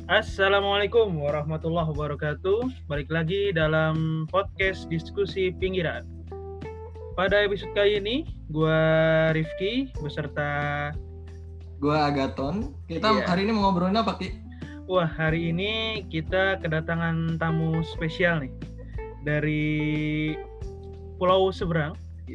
Assalamualaikum warahmatullahi wabarakatuh. Balik lagi dalam podcast diskusi pinggiran. Pada episode kali ini, gue Rifki beserta gue Agaton. Kita hari ini mau ngobrolin apa, Ki? Wah, hari ini kita kedatangan tamu spesial nih dari Pulau Seberang.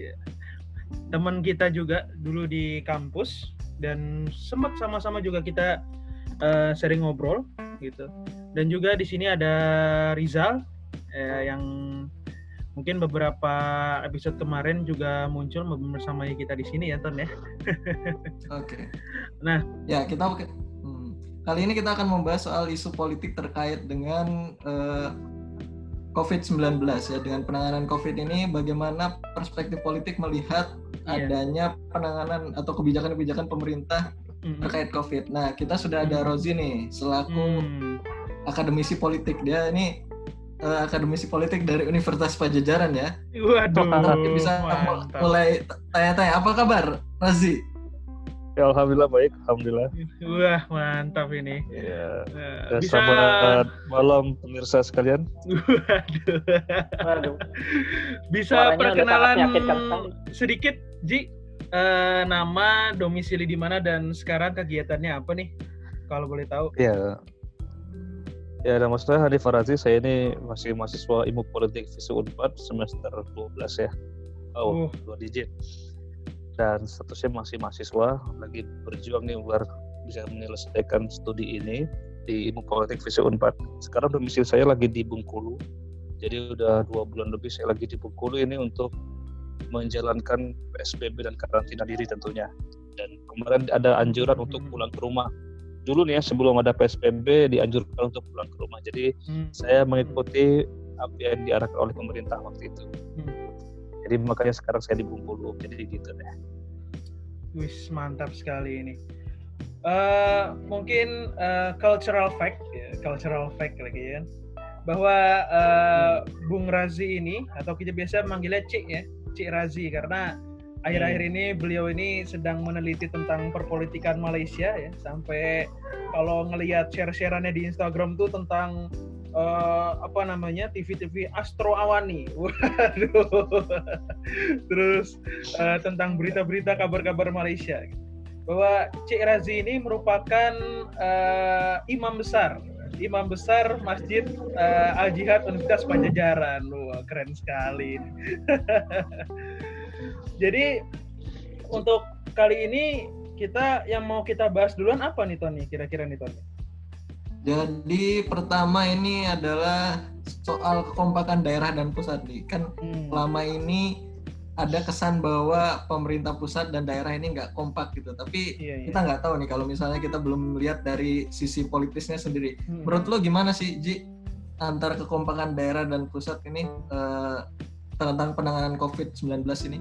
Teman kita juga dulu di kampus dan sempat sama-sama juga kita sering ngobrol gitu. Dan juga di sini ada Rizal yang mungkin beberapa episode kemarin juga muncul bersama kita di sini ya, Ton ya. Oke. Nah, ya kali ini kita akan membahas soal isu politik terkait dengan COVID-19 ya. Dengan penanganan COVID ini, bagaimana perspektif politik melihat adanya penanganan atau kebijakan-kebijakan pemerintah terkait COVID. Nah, kita sudah ada Rozi nih selaku akademisi politik. Dia ini akademisi politik dari Universitas Pajajaran ya. Waduh, bisa mulai tanya-tanya. Apa kabar, Rozi? Ya, alhamdulillah baik, alhamdulillah. Wah, mantap ini. Ya, bisa selamat malam pemirsa sekalian. Waduh. Bisa perkenalan sedikit, Ji? Nama, domisili di mana, dan sekarang kegiatannya apa nih? Kalau boleh tahu. Ya, nama saya Hanif Farazi. Saya ini masih mahasiswa Ilmu Politik FISIP Unpad semester 12 ya. 2 digit. Dan statusnya masih mahasiswa, lagi berjuang nih biar bisa menyelesaikan studi ini di Ilmu Politik FISIP Unpad. Sekarang domisili saya lagi di Bengkulu. Jadi udah 2 bulan lebih saya lagi di Bengkulu ini untuk menjalankan PSBB dan karantina diri tentunya. Dan kemarin ada anjuran untuk pulang ke rumah. Dulu nih ya, sebelum ada PSBB dianjurkan untuk pulang ke rumah. Jadi saya mengikuti apa yang diarahkan oleh pemerintah waktu itu. Jadi makanya sekarang saya di Bengkulu. Jadi gitu deh. Wis, mantap sekali ini. Mungkin cultural fact lagi ya. Bahwa Bung Razi ini, atau kita biasa manggilnya Cik ya, Cik Razi, karena akhir-akhir ini beliau ini sedang meneliti tentang perpolitikan Malaysia ya, sampai kalau ngelihat share-shareannya di Instagram tuh tentang TV Astro Awani, waduh, terus tentang berita-berita kabar-kabar Malaysia, bahwa Cik Razi ini merupakan imam besar Masjid Al-Jihad Universitas Pajajaran. Wah, keren sekali. Jadi untuk kali ini yang mau kita bahas duluan apa nih, Tony? Kira-kira nih, Tony? Jadi pertama ini adalah soal kekompakan daerah dan pusat nih. Kan lama ini ada kesan bahwa pemerintah pusat dan daerah ini nggak kompak gitu. Tapi kita nggak tahu nih kalau misalnya kita belum melihat dari sisi politisnya sendiri. Menurut lo gimana sih, Ji, antara kekompakan daerah dan pusat ini tentang penanganan COVID-19 ini?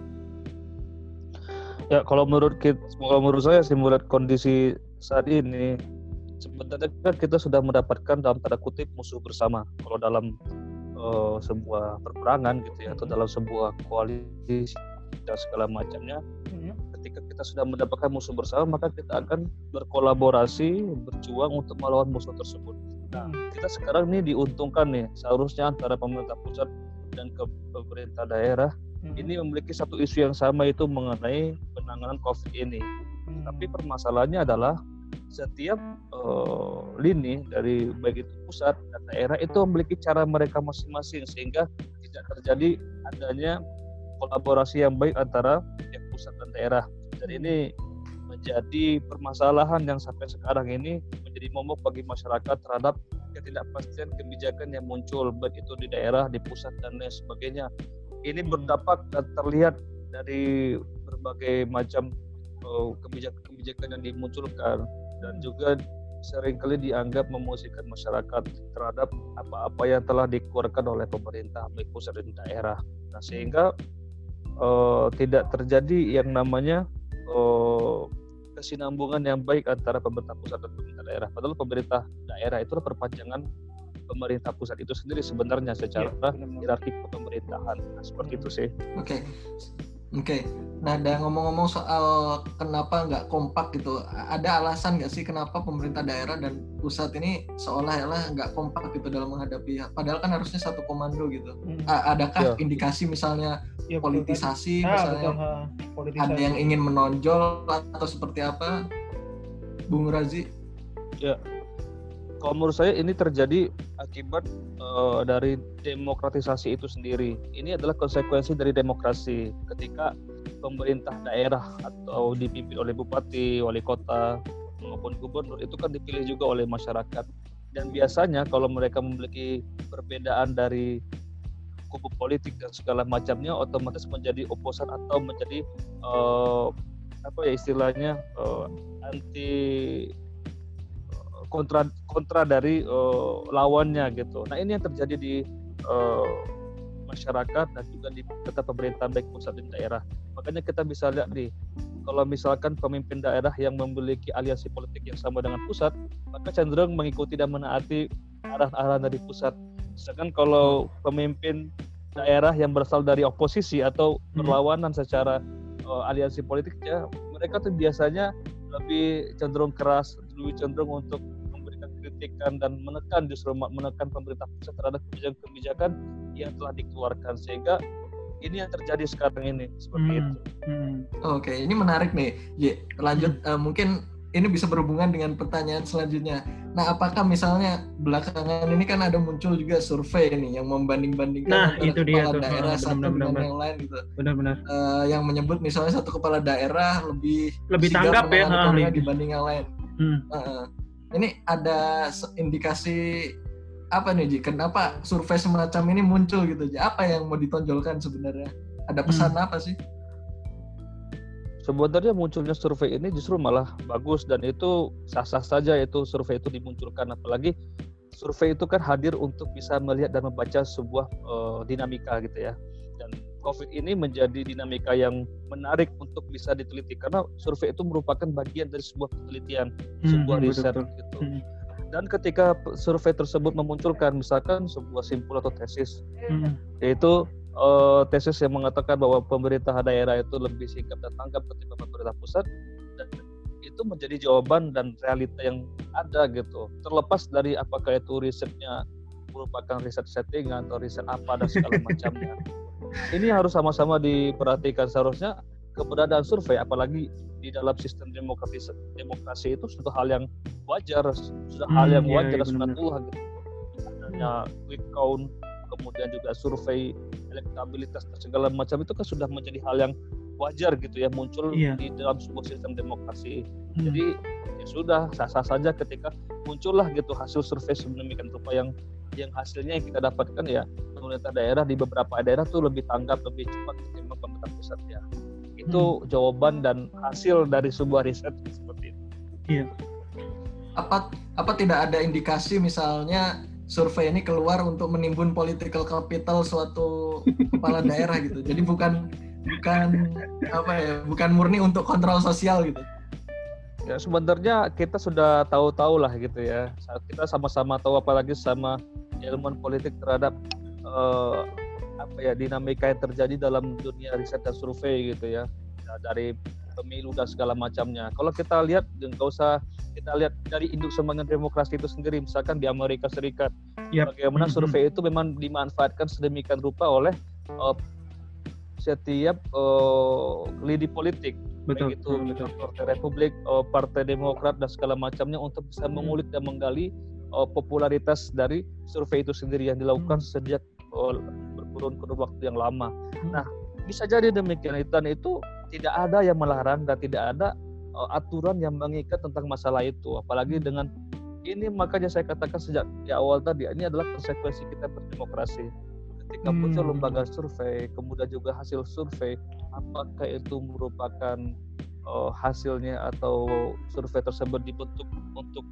Ya, kalau menurut saya sih, melihat kondisi saat ini, sebenarnya kita sudah mendapatkan dalam tanda kutip musuh bersama. Kalau dalam sebuah perperangan gitu ya, atau dalam sebuah koalisi dan segala macamnya, ketika kita sudah mendapatkan musuh bersama, maka kita akan berkolaborasi, berjuang untuk melawan musuh tersebut. Nah, kita sekarang nih diuntungkan nih, seharusnya antara pemerintah pusat dan pemerintah daerah ini memiliki satu isu yang sama, itu mengenai penanganan COVID ini. Tapi permasalahannya adalah setiap lini dari baik itu pusat dan daerah itu memiliki cara mereka masing-masing, sehingga tidak terjadi adanya kolaborasi yang baik antara pihak pusat dan daerah. Dan ini menjadi permasalahan yang sampai sekarang ini menjadi momok bagi masyarakat terhadap ketidakpastian kebijakan yang muncul baik itu di daerah, di pusat, dan lain sebagainya. Ini berdampak dan terlihat dari berbagai macam kebijakan yang dimunculkan, dan juga seringkali dianggap memosisikan masyarakat terhadap apa-apa yang telah dikeluarkan oleh pemerintah baik pusat dan daerah. Nah, sehingga tidak terjadi yang namanya kesinambungan yang baik antara pemerintah pusat dan pemerintah daerah. Padahal pemerintah daerah itu perpanjangan pemerintah pusat itu sendiri sebenarnya secara hierarki pemerintahan. Nah, seperti itu sih. Oke. Oke. Nah, ngomong-ngomong soal kenapa nggak kompak gitu, ada alasan nggak sih kenapa pemerintah daerah dan pusat ini seolah-olah nggak kompak gitu dalam menghadapi, padahal kan harusnya satu komando gitu. Adakah indikasi misalnya politisasi, misalnya ada yang ingin menonjol atau seperti apa, Bung Razi? Ya, kalau menurut saya ini terjadi akibat dari demokratisasi itu sendiri. Ini adalah konsekuensi dari demokrasi. Ketika pemerintah daerah atau dipimpin oleh bupati, wali kota maupun gubernur itu kan dipilih juga oleh masyarakat. Dan biasanya kalau mereka memiliki perbedaan dari kubu politik dan segala macamnya, otomatis menjadi oposan atau menjadi istilahnya anti kontra dari lawannya gitu. Nah, ini yang terjadi di masyarakat dan juga di tetap pemerintahan baik pusat dan daerah. Makanya kita bisa lihat nih, kalau misalkan pemimpin daerah yang memiliki aliansi politik yang sama dengan pusat, maka cenderung mengikuti dan menaati arahan-arahan dari pusat. Sedangkan kalau pemimpin daerah yang berasal dari oposisi atau berlawanan secara aliansi politiknya, mereka tuh biasanya lebih cenderung keras, lebih cenderung untuk memberikan kritikan dan menekan pemerintah pusat terhadap kebijakan yang telah dikeluarkan, sehingga ini yang terjadi sekarang ini seperti itu. Oke, ini menarik nih. Lanjut, mungkin ini bisa berhubungan dengan pertanyaan selanjutnya. Nah, apakah misalnya belakangan ini kan ada muncul juga survei nih yang membanding-bandingkan antara kepala daerah satu dengan yang lain gitu. Benar-benar. Yang menyebut misalnya satu kepala daerah lebih tanggap ya dibanding yang lain. Ini ada indikasi apa nih, Ji? Kenapa survei semacam ini muncul gitu, Ji? Apa yang mau ditonjolkan sebenarnya? Ada pesan apa sih? Sebenarnya munculnya survei ini justru malah bagus, dan itu sah-sah saja itu survei itu dimunculkan. Apalagi survei itu kan hadir untuk bisa melihat dan membaca sebuah dinamika gitu ya. Dan COVID ini menjadi dinamika yang menarik untuk bisa diteliti, karena survei itu merupakan bagian dari sebuah penelitian, sebuah riset gitu. Dan ketika survei tersebut memunculkan misalkan sebuah simpul atau tesis, yaitu tesis yang mengatakan bahwa pemerintah daerah itu lebih sigap dan tanggap ketimbang pemerintah pusat, dan itu menjadi jawaban dan realita yang ada gitu. Terlepas dari apakah itu risetnya merupakan riset settingan atau riset apa dan segala macamnya. Ini harus sama-sama diperhatikan. Seharusnya keberadaan survei, apalagi di dalam sistem demokrasi itu sudah hal yang wajar, wajar sunatullah gitu. Adanya quick count, kemudian juga survei elektabilitas dan segala macam itu kan sudah menjadi hal yang wajar gitu ya, muncul di dalam sebuah sistem demokrasi. Jadi ya sudah, sah-sah saja ketika muncullah gitu hasil survei sedemikian rupa yang hasilnya yang kita dapatkan ya pemerintah daerah di beberapa daerah tuh lebih tanggap, lebih cepat ketimbang pemerintah pusat ya. Itu jawaban dan hasil dari sebuah riset seperti itu. Iya. Apa tidak ada indikasi misalnya survei ini keluar untuk menimbun political capital suatu kepala daerah gitu. Jadi bukan murni untuk kontrol sosial gitu. Ya sebenarnya kita sudah tahu lah gitu ya. Kita sama-sama tahu, apalagi sama ilmuwan politik, terhadap dinamika yang terjadi dalam dunia riset dan survei gitu ya, dari pemilu dan segala macamnya. Kalau kita lihat, nggak usah kita lihat dari induk semangat demokrasi itu sendiri, misalkan di Amerika Serikat, bagaimana survei itu memang dimanfaatkan sedemikian rupa oleh setiap lidi politik, baik itu Partai Republik, Partai Demokrat dan segala macamnya, untuk bisa mengulik dan menggali popularitas dari survei itu sendiri yang dilakukan sejak berkurun-kurun waktu yang lama. Nah, bisa jadi demikian, dan itu tidak ada yang melarang dan tidak ada aturan yang mengikat tentang masalah itu. Apalagi dengan ini, makanya saya katakan sejak di awal tadi, ini adalah konsekuensi kita berdemokrasi. Ketika muncul lembaga survei, kemudian juga hasil survei, apakah itu merupakan hasilnya atau survei tersebut dibentuk untuk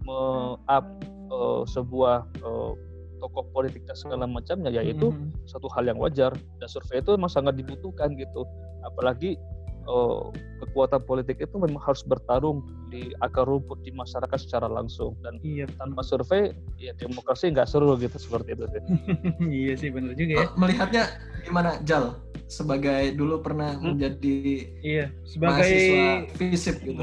sebuah tokoh politik dan segala macamnya, yaitu satu hal yang wajar, dan survei itu memang sangat dibutuhkan gitu. Apalagi kekuatan politik itu memang harus bertarung di akar rumput di masyarakat secara langsung, dan tanpa survei ya demokrasi nggak seru gitu, seperti itu sih. Iya sih, benar juga ya. Melihatnya gimana, Jal? sebagai dulu pernah menjadi sebagai mahasiswa FISIP gitu.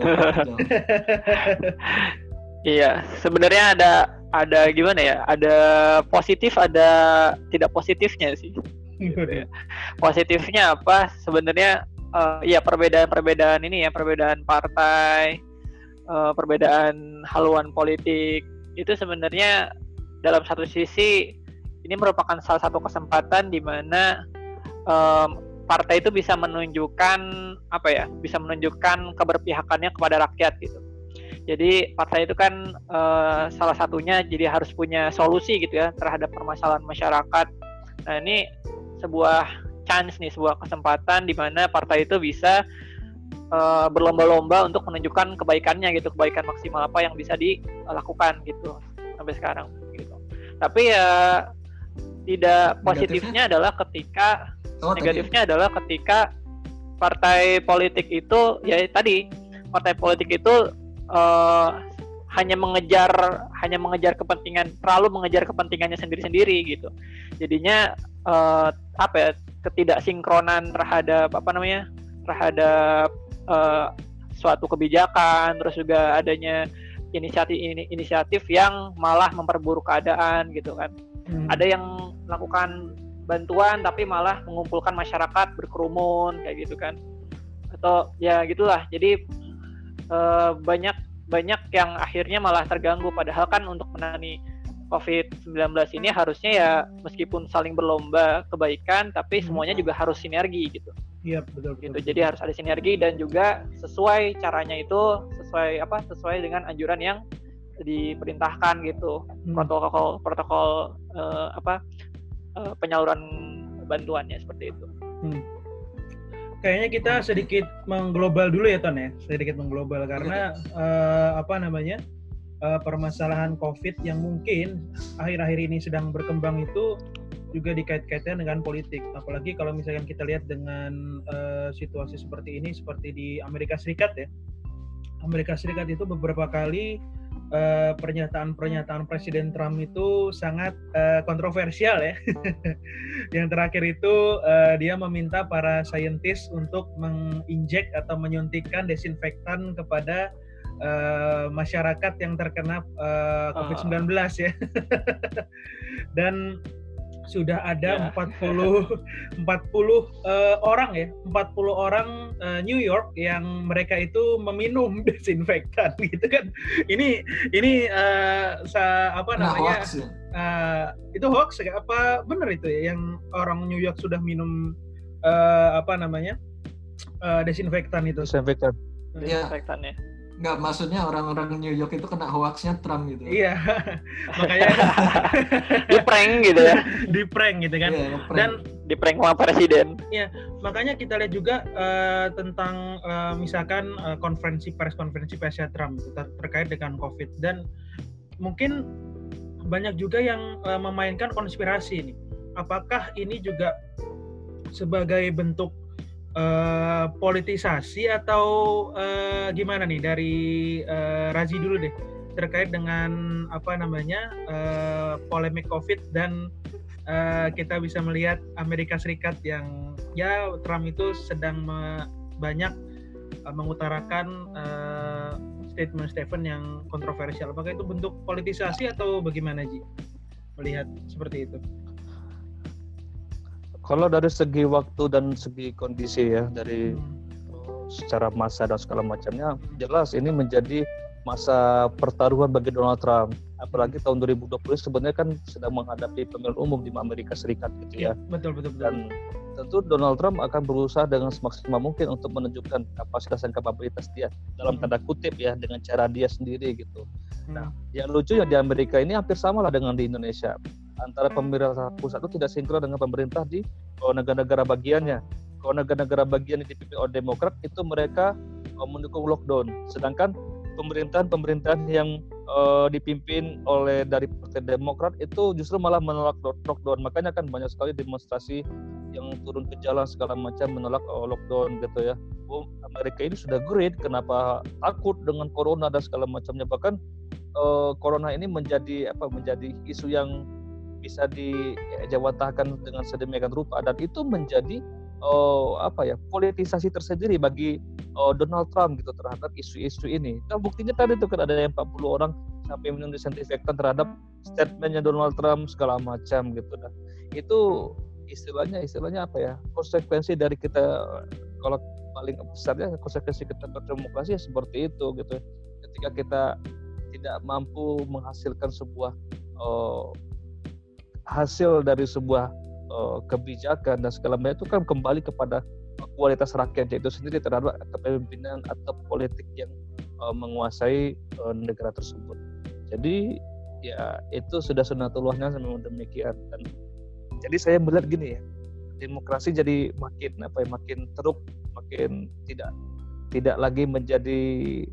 Iya, sebenarnya ada gimana ya? Ada positif, ada tidak positifnya sih. Positifnya apa? Sebenarnya ya perbedaan ini ya, perbedaan partai, perbedaan haluan politik itu sebenarnya dalam satu sisi ini merupakan salah satu kesempatan di mana partai itu bisa menunjukkan bisa menunjukkan keberpihakannya kepada rakyat gitu. Jadi partai itu kan salah satunya jadi harus punya solusi gitu ya terhadap permasalahan masyarakat. Nah ini sebuah chance nih, sebuah kesempatan di mana partai itu bisa berlomba-lomba untuk menunjukkan kebaikannya gitu, kebaikan maksimal apa yang bisa dilakukan gitu sampai sekarang gitu. Tapi ya tidak positifnya adalah ketika adalah ketika partai politik itu ya tadi partai politik itu hanya mengejar kepentingan, terlalu mengejar kepentingannya sendiri-sendiri gitu. Jadinya ketidaksinkronan terhadap suatu kebijakan, terus juga adanya inisiatif yang malah memperburuk keadaan gitu kan. Ada yang melakukan bantuan tapi malah mengumpulkan masyarakat berkerumun kayak gitu kan. Atau ya gitulah. Jadi banyak yang akhirnya malah terganggu, padahal kan untuk menangani COVID-19 ini harusnya ya meskipun saling berlomba kebaikan tapi semuanya juga harus sinergi gitu. Iya, betul. Jadi harus ada sinergi dan juga sesuai caranya itu sesuai dengan anjuran yang diperintahkan gitu. Protokol penyaluran bantuannya seperti itu. Kayaknya kita sedikit mengglobal dulu ya Ton ya, sedikit mengglobal karena permasalahan COVID yang mungkin akhir-akhir ini sedang berkembang itu juga dikait-kaitkan dengan politik. Apalagi kalau misalkan kita lihat dengan situasi seperti ini, seperti di Amerika Serikat ya. Amerika Serikat itu beberapa kali pernyataan Presiden Trump itu sangat kontroversial ya. Yang terakhir itu dia meminta para saintis untuk menginjek atau menyuntikkan desinfektan kepada masyarakat yang terkena COVID-19 ya. Dan sudah ada 40 orang ya, 40 orang New York yang mereka itu meminum desinfektan gitu kan. Ini hoax ya? Itu hoax apa benar itu ya yang orang New York sudah minum desinfektan itu? Desinfektan. Desinfektan ya. Enggak, maksudnya orang-orang New York itu kena hoaxnya Trump gitu. Iya, makanya di-prank gitu ya. Di-prank gitu kan. Iya, dan di-prank sama presiden. Iya, makanya kita lihat juga tentang misalkan konferensi persnya Trump itu terkait dengan COVID, dan mungkin banyak juga yang memainkan konspirasi ini. Apakah ini juga sebagai bentuk politisasi atau gimana nih dari Razi dulu deh terkait dengan polemik COVID dan kita bisa melihat Amerika Serikat yang ya Trump itu sedang banyak mengutarakan statement yang kontroversial. Apakah itu bentuk politisasi atau bagaimana Ji melihat seperti itu? Kalau dari segi waktu dan segi kondisi ya, dari secara masa dan segala macamnya, jelas ini menjadi masa pertaruhan bagi Donald Trump. Apalagi tahun 2020 sebenarnya kan sedang menghadapi pemilihan umum di Amerika Serikat gitu ya. Betul. Dan tentu Donald Trump akan berusaha dengan semaksimal mungkin untuk menunjukkan kapasitas dan kapabilitas dia dalam tanda kutip ya, dengan cara dia sendiri gitu. Nah, yang lucu ya di Amerika ini hampir sama lah dengan di Indonesia. Antara pemerintah pusat itu tidak sinkron dengan pemerintah di negara-negara bagiannya. Kalau negara-negara bagian yang dipimpin oleh Demokrat itu mereka mendukung lockdown, sedangkan pemerintahan yang dipimpin oleh dari Partai Demokrat itu justru malah menolak lockdown. Makanya kan banyak sekali demonstrasi yang turun ke jalan segala macam menolak lockdown gitu ya. Amerika ini sudah great, kenapa takut dengan corona dan segala macamnya. Bahkan corona ini menjadi isu yang bisa dijawantahkan dengan sedemikian rupa, dan itu menjadi politisasi tersendiri bagi Donald Trump gitu terhadap isu-isu ini. Nah, buktinya tadi tuh kan ada yang 40 orang sampai minum disinfektan terhadap statementnya Donald Trump segala macam gitu. Nah, itu istilahnya apa ya, konsekuensi dari kita, kalau paling besarnya konsekuensi kita berdemokrasi ya seperti itu gitu. Ketika kita tidak mampu menghasilkan sebuah hasil dari sebuah kebijakan dan segala macam, itu kan kembali kepada kualitas rakyat itu sendiri terhadap kepemimpinan atau politik yang menguasai negara tersebut. Jadi ya itu sudah sunatullahnya memang demikian. Dan jadi saya melihat gini ya, demokrasi jadi makin teruk, makin tidak lagi menjadi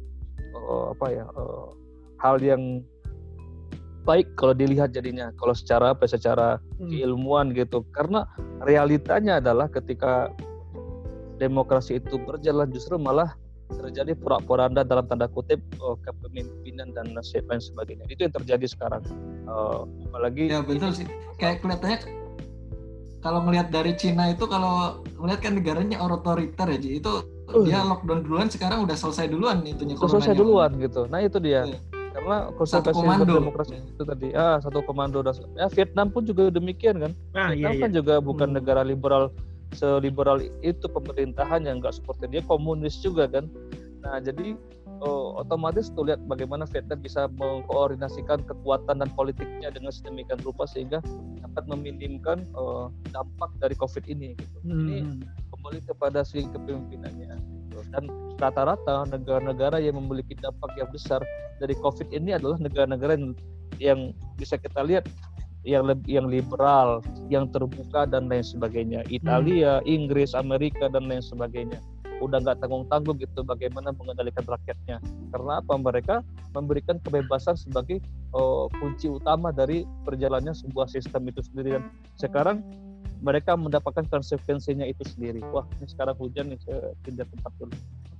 hal yang baik kalau dilihat jadinya, kalau secara keilmuan gitu. Karena realitanya adalah ketika demokrasi itu berjalan justru malah terjadi porak-poranda dalam tanda kutip kepemimpinan dan lain sebagainya. Itu yang terjadi sekarang. Apalagi ya betul sih. Kayak kelihatannya kalau melihat dari Cina itu, kalau melihat kan negaranya otoriter ya, Ji. Itu dia lockdown duluan, sekarang udah selesai duluan itunya. Selesai duluan gitu. Nah itu dia. Ya. Karena konsekuensi demokrasi itu tadi satu komando. Ya, Vietnam pun juga demikian kan. Vietnam kan juga bukan negara liberal, seliberal itu pemerintahan yang nggak seperti dia, komunis juga kan. Nah jadi otomatis tuh lihat bagaimana Vietnam bisa mengkoordinasikan kekuatan dan politiknya dengan sedemikian rupa sehingga dapat meminimkan dampak dari COVID ini gitu. Ini kembali kepada si kepemimpinannya gitu. Dan rata-rata negara-negara yang memiliki dampak yang besar dari COVID ini adalah negara-negara yang bisa kita lihat yang liberal, yang terbuka dan lain sebagainya. Italia, Inggris, Amerika dan lain sebagainya. Udah nggak tanggung-tanggung gitu bagaimana mengendalikan rakyatnya. Karena apa? Mereka memberikan kebebasan sebagai kunci utama dari perjalanannya sebuah sistem itu sendiri. Dan sekarang mereka mendapatkan konsekuensinya itu sendiri. Wah, ini sekarang hujan nih, saya pindah tempat dulu.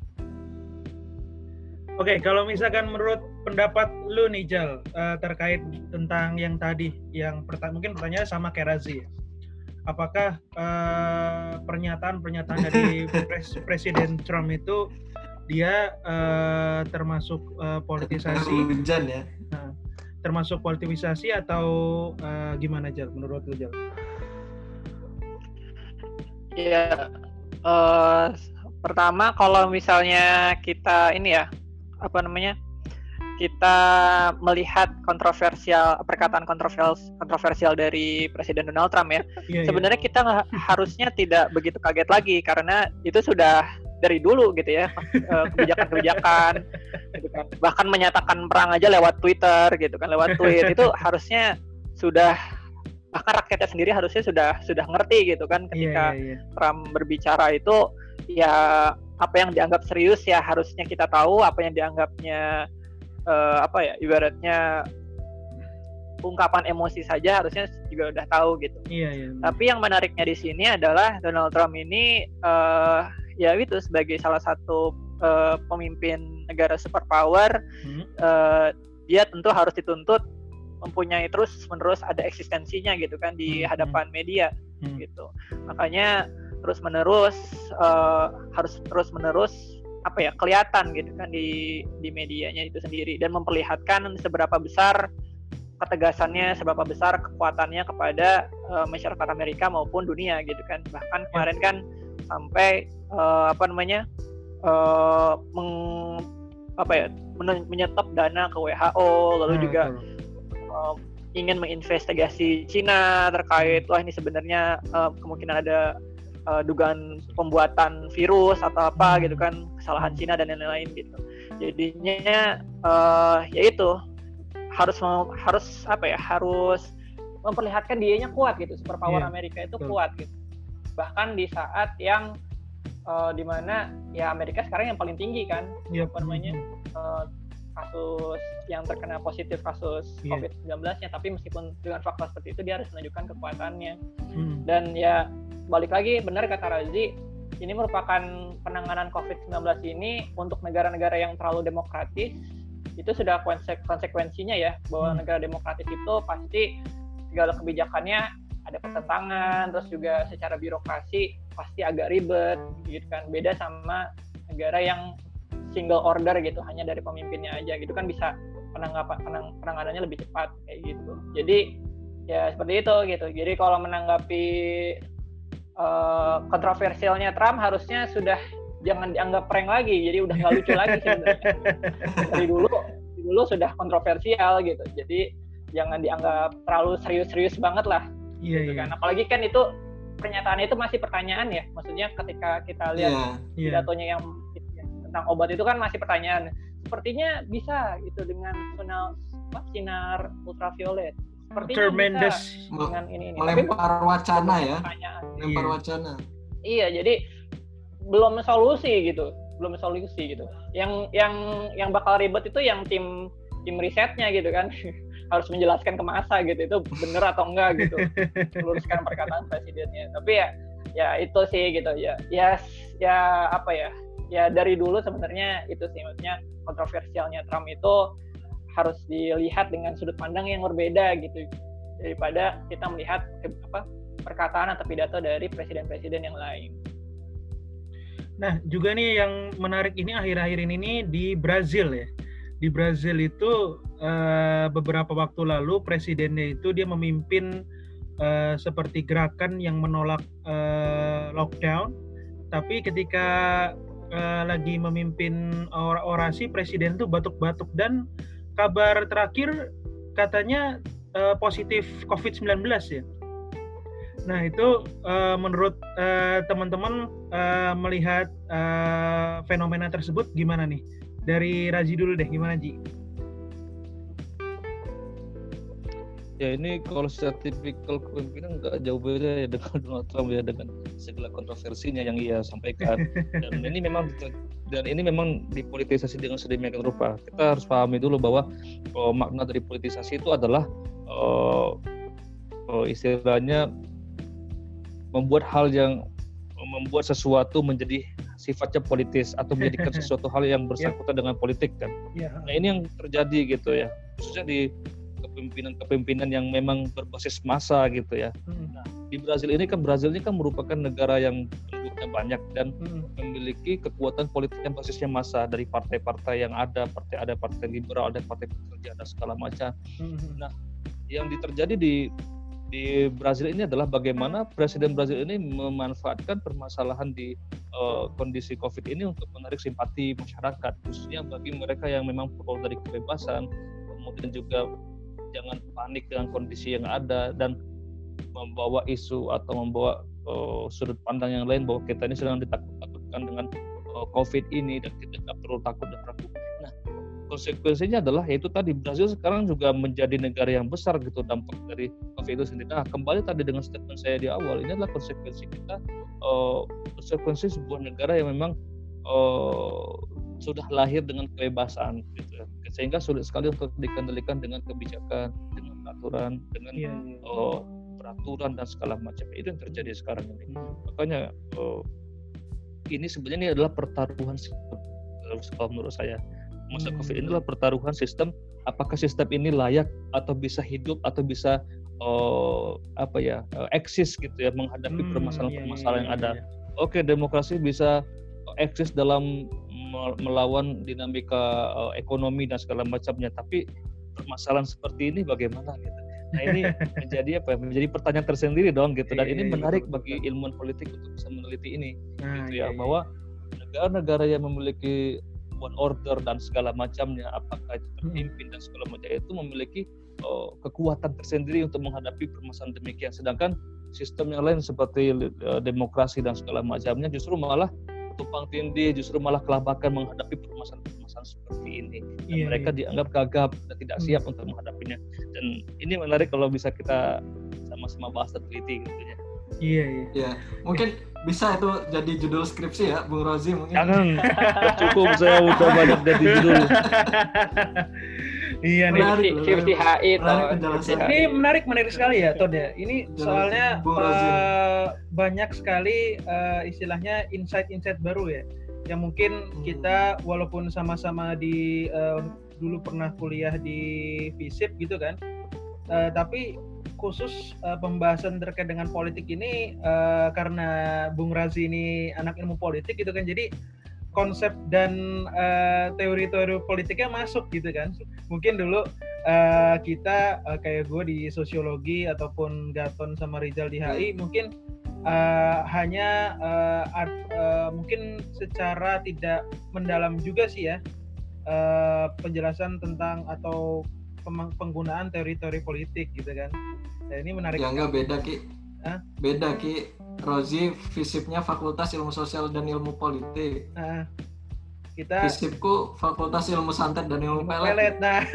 Oke, kalau misalkan menurut pendapat lu nih Jal, terkait tentang yang tadi, yang mungkin pertanyaannya sama kayak Razi ya. Apakah pernyataan dari Presiden Trump itu dia termasuk politisasi? Hujan ya. Termasuk politisasi atau gimana Jal menurut lu Jal? Ya, pertama kalau misalnya kita kita melihat perkataan kontroversial dari Presiden Donald Trump ya. Sebenarnya kita harusnya tidak begitu kaget lagi karena itu sudah dari dulu gitu ya, kebijakan-kebijakan gitu kan. Bahkan menyatakan perang aja lewat Twitter gitu kan, lewat tweet itu harusnya sudah, bahkan rakyatnya sendiri harusnya sudah ngerti gitu kan ketika Trump berbicara itu ya apa yang dianggap serius ya harusnya kita tahu, apa yang dianggapnya ibaratnya ungkapan emosi saja harusnya juga udah tahu gitu. Tapi yang menariknya di sini adalah Donald Trump ini ya itu sebagai salah satu pemimpin negara superpower, dia tentu harus dituntut mempunyai terus-menerus ada eksistensinya gitu kan di hadapan media gitu. Makanya harus terus-menerus kelihatan gitu kan di medianya itu sendiri dan memperlihatkan seberapa besar ketegasannya, seberapa besar kekuatannya kepada masyarakat Amerika maupun dunia gitu kan. Bahkan kemarin kan sampai menyetop dana ke WHO, lalu juga ingin menginvestigasi Cina terkait ini sebenarnya kemungkinan ada dugaan pembuatan virus atau apa gitu kan, kesalahan Cina dan lain-lain gitu. Jadinya yaitu harus memperlihatkan dianya kuat gitu, superpower Amerika itu kuat gitu. Bahkan di saat yang dimana ya Amerika sekarang yang paling tinggi kan kasus yang terkena positif kasus COVID-19-nya, tapi meskipun dengan faktor seperti itu dia harus menunjukkan kekuatannya. Dan ya balik lagi, benar kata Razi, ini merupakan penanganan COVID-19 ini untuk negara-negara yang terlalu demokratis, itu sudah konsekuensinya ya, bahwa negara demokratis itu pasti segala kebijakannya ada pertentangan, terus juga secara birokrasi pasti agak ribet gitu kan. Beda sama negara yang single order gitu, hanya dari pemimpinnya aja gitu kan, bisa penanganannya lebih cepat kayak gitu. Jadi ya seperti itu gitu. Jadi kalau menanggapi kontroversialnya Trump, harusnya sudah jangan dianggap prank lagi, jadi udah nggak lucu lagi sebenarnya. Dari dulu sudah kontroversial gitu, jadi jangan dianggap terlalu serius-serius banget lah. Gitu kan. Apalagi kan itu pernyataannya itu masih pertanyaan ya, maksudnya ketika kita lihat pidatonya yang tentang obat itu kan masih pertanyaan. Sepertinya bisa gitu dengan sinar ultraviolet. Sepertinya bisa dengan ini. Melempar wacana ya. Melempar wacana. Iya, jadi belum solusi gitu. Yang bakal ribet itu yang tim risetnya gitu kan. Harus menjelaskan ke massa gitu, itu benar atau enggak gitu. Meluruskan perkataan presidennya. Tapi ya itu sih gitu ya. Ya apa ya? Ya dari dulu sebenarnya itu sih, maksudnya kontroversialnya Trump itu harus dilihat dengan sudut pandang yang berbeda gitu, daripada kita melihat perkataan atau pidato dari presiden-presiden yang lain. Nah juga nih yang menarik ini akhir-akhir ini nih di Brazil ya. Di Brazil itu beberapa waktu lalu presidennya itu dia memimpin seperti gerakan yang menolak lockdown, tapi ketika lagi memimpin orasi, presiden itu batuk-batuk, dan kabar terakhir katanya positif COVID-19 ya. Nah itu menurut teman-teman melihat fenomena tersebut gimana nih? Dari Raji dulu deh, gimana Ji? Ya ini kalau secara tipikal kepemimpinan nggak jauh beda ya dengan Donald Trump ya, dengan segala kontroversinya yang ia sampaikan. Dan ini memang dipolitisasi dengan sedemikian rupa. Kita harus pahami dulu bahwa makna dari politisasi itu adalah istilahnya membuat sesuatu menjadi sifatnya politis atau menjadikan sesuatu hal yang bersangkutan dengan politik kan. Nah ini yang terjadi gitu ya, khususnya di kepemimpinan yang memang berbasis massa gitu ya. Nah, di Brazil ini kan merupakan negara yang penduduknya banyak dan memiliki kekuatan politik yang basisnya massa, dari partai-partai yang ada partai liberal, ada partai pekerja, ada segala macam. Nah, yang terjadi di Brazil ini adalah bagaimana presiden Brazil ini memanfaatkan permasalahan di kondisi COVID ini untuk menarik simpati masyarakat, khususnya bagi mereka yang memang pro dari kebebasan, kemudian juga jangan panik dengan kondisi yang ada, dan membawa isu atau membawa sudut pandang yang lain bahwa kita ini sedang ditakut-takutkan dengan COVID ini dan kita tidak perlu takut dan ragu. Nah, konsekuensinya adalah yaitu tadi Brazil sekarang juga menjadi negara yang besar gitu dampak dari COVID itu sendiri. Nah, kembali tadi dengan statement saya di awal, ini adalah konsekuensi kita, konsekuensi sebuah negara yang memang sudah lahir dengan kebebasan gitu, sehingga sulit sekali untuk dikendalikan dengan kebijakan, dengan peraturan, dengan peraturan dan segala macam. Itu yang terjadi sekarang ini. Makanya ini sebenarnya adalah pertaruhan sistem, kalau menurut saya. Masa COVID ini adalah pertaruhan sistem, apakah sistem ini layak atau bisa hidup atau bisa eksis gitu ya, menghadapi permasalahan-permasalahan yang ada. Oke, demokrasi bisa eksis dalam melawan dinamika ekonomi dan segala macamnya, tapi permasalahan seperti ini bagaimana gitu. Nah ini menjadi pertanyaan tersendiri dong gitu, dan ini menarik bagi ilmuwan politik untuk bisa meneliti ini gitu ya, bahwa negara-negara yang memiliki one order dan segala macamnya, apakah itu terpimpin dan segala macam, itu memiliki kekuatan tersendiri untuk menghadapi permasalahan demikian, sedangkan sistem yang lain seperti demokrasi dan segala macamnya justru malah tumpang tindih, justru malah kelabakan menghadapi permasalahan seperti ini. Dan mereka dianggap gagap dan tidak siap untuk menghadapinya. Dan ini menarik kalau bisa kita sama-sama bahas dan teliti gitu ya. Iya. Mungkin bisa itu jadi judul skripsi ya, Bung Rozi mungkin. Jangan, cukup saya udah banyak jadi judul. Iya nih. Skripsi HI Ini menarik sekali ya, Todd ya. Ini soalnya banyak sekali istilahnya insight baru ya, yang mungkin kita walaupun sama-sama di dulu pernah kuliah di FISIP gitu kan, tapi khusus pembahasan terkait dengan politik ini karena Bung Razi ini anak ilmu politik gitu kan, jadi konsep dan teori-teori politiknya masuk gitu kan. Mungkin dulu kita kayak gue di sosiologi ataupun Gaton sama Rizal di HI mungkin hanya mungkin secara tidak mendalam juga sih ya penjelasan tentang atau penggunaan teori-teori politik gitu kan. Nah, ini menarik. Ya enggak beda Ki. Beda Ki. Rozi FISIP-nya Fakultas Ilmu Sosial dan Ilmu Politik. Kita FISIP-ku Fakultas Ilmu Santet dan Ilmu Pelet. Nah.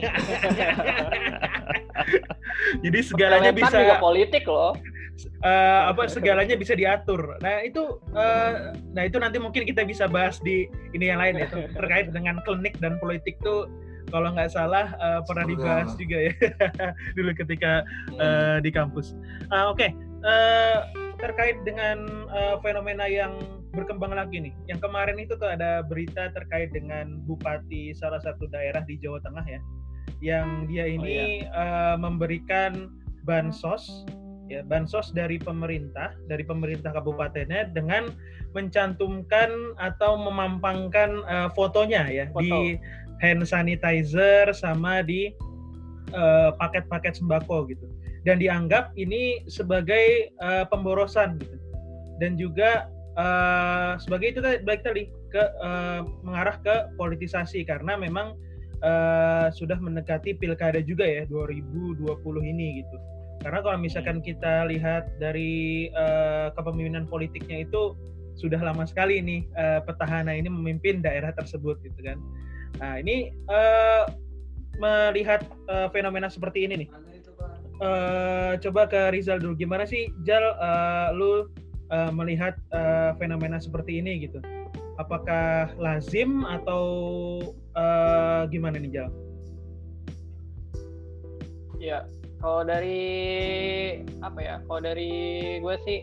Jadi segalanya bisa juga politik loh. Segalanya bisa diatur. Nah itu nanti mungkin kita bisa bahas di ini yang lain ya, terkait dengan klinik dan politik tuh kalau nggak salah pernah dibahas juga ya dulu ketika di kampus. Oke. Terkait dengan fenomena yang berkembang lagi nih. Yang kemarin itu tuh ada berita terkait dengan bupati salah satu daerah di Jawa Tengah ya, yang dia ini memberikan bansos dari pemerintah kabupatennya dengan mencantumkan atau memampangkan fotonya ya di hand sanitizer sama di paket-paket sembako gitu, dan dianggap ini sebagai pemborosan gitu, dan juga sebagai itu baik tadi mengarah ke politisasi karena memang sudah mendekati pilkada juga ya 2020 ini gitu. Karena kalau misalkan kita lihat dari kepemimpinan politiknya itu sudah lama sekali nih petahana ini memimpin daerah tersebut gitu kan. Nah ini melihat fenomena seperti ini nih, coba ke Rizal dulu. Gimana sih Jal, lu melihat fenomena seperti ini gitu? Apakah lazim atau gimana nih Jal? Ya, kalau dari gue sih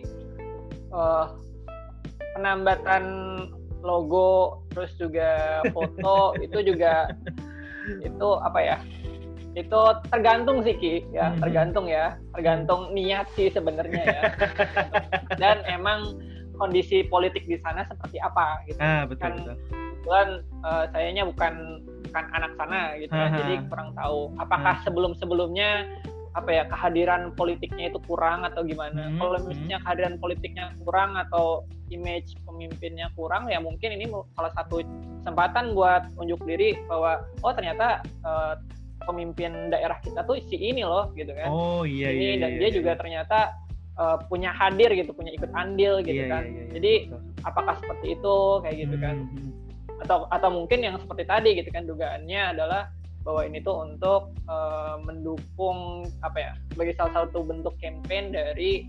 penambatan logo terus juga foto itu juga itu itu tergantung sih Ki ya, tergantung niat sih sebenarnya ya. Dan emang kondisi politik di sana seperti apa gitu. Betul. Kebetulan sayanya bukan anak sana gitu ya, jadi kurang tahu apakah sebelumnya kehadiran politiknya itu kurang atau gimana. Kalau misalnya kehadiran politiknya kurang atau image pemimpinnya kurang, ya mungkin ini salah satu kesempatan buat unjuk diri bahwa ternyata pemimpin daerah kita tuh si ini loh gitu kan. Dia juga ternyata punya hadir gitu, punya ikut andil gitu kan. Jadi apakah seperti itu kayak gitu kan? Atau mungkin yang seperti tadi gitu kan, dugaannya adalah bahwa ini tuh untuk mendukung sebagai salah satu bentuk campaign dari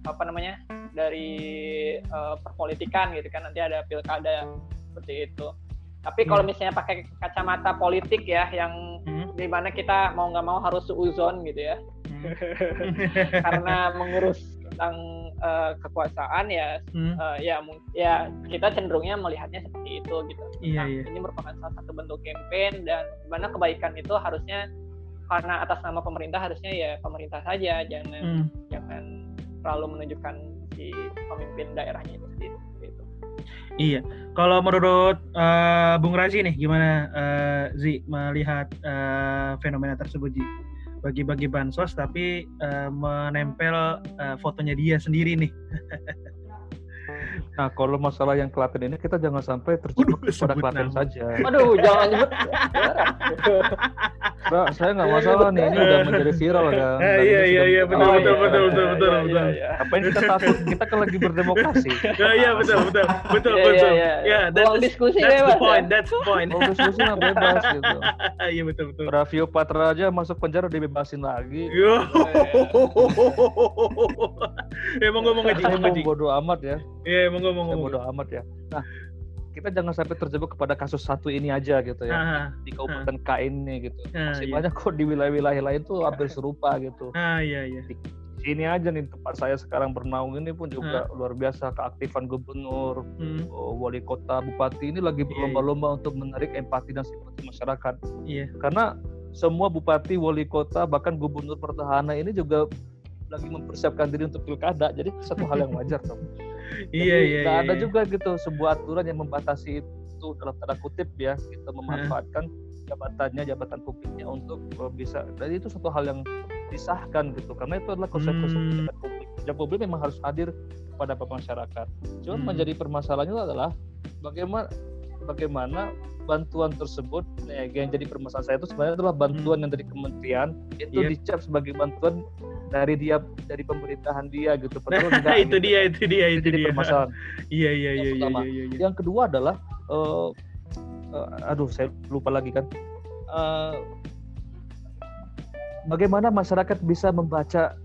perpolitikan gitu kan, nanti ada pilkada seperti itu. Tapi kalau misalnya pakai kacamata politik ya, yang dimana kita mau nggak mau harus suuzon gitu ya, karena mengurus tentang kekuasaan ya, ya kita cenderungnya melihatnya seperti itu gitu. Ini merupakan salah satu bentuk campaign, dan dimana kebaikan itu harusnya karena atas nama pemerintah, harusnya ya pemerintah saja, jangan terlalu menunjukkan si pemimpin daerahnya itu sendiri. Iya, kalau menurut Bung Razi nih gimana Zi melihat fenomena tersebut Ji? Bagi-bagi bansos tapi menempel fotonya dia sendiri nih. Nah, kalau masalah yang Klaten ini kita jangan sampai terjebak pada Klaten saja. Aduh, jangan nyebut. Nah, saya nggak masalah nih, ini udah menjadi viral kan. Iya, betul. Apa yang kita takut? Kita kan lagi berdemokrasi. Iya, betul. Ya, ruang diskusi bebas. That's the point. Ruang diskusi nggak bebas gitu. Iya, betul. Raffio Patra aja masuk penjara dibebasin lagi. Emang ngomong aja. Bodoh amat ya. Iya, emang ngomong. Bodoh amat ya. Nah, kita jangan sampai terjebak kepada kasus satu ini aja gitu ya. Di Kabupaten K ini gitu. Masih banyak kok di wilayah-wilayah lain tuh hampir serupa gitu. Iya. Di sini aja nih tempat saya sekarang bernaung ini pun juga luar biasa, keaktifan gubernur, wali kota, bupati ini lagi berlomba-lomba untuk menarik empati dan simpati masyarakat. Iya. Karena semua bupati, wali kota, bahkan gubernur petahana ini juga lagi mempersiapkan diri untuk pilkada. Jadi satu hal yang wajar dong. Jadi nggak ada juga gitu sebuah aturan yang membatasi itu dalam tanda kutip ya, kita memanfaatkan jabatan publiknya untuk bisa. Jadi itu satu hal yang disahkan gitu, karena itu adalah konsekuensi kebijakan publik. Kebijakan publik memang harus hadir kepada masyarakat. Cuma menjadi permasalahannya adalah bagaimana bantuan tersebut, yang jadi permasalahan saya itu sebenarnya adalah bantuan yang dari kementerian itu dicap sebagai bantuan dari pemerintahan dia gitu. Padahal enggak. itu gitu. Itu dia. Permasalahan. Iya. Yang kedua adalah saya lupa lagi kan. Bagaimana masyarakat bisa membaca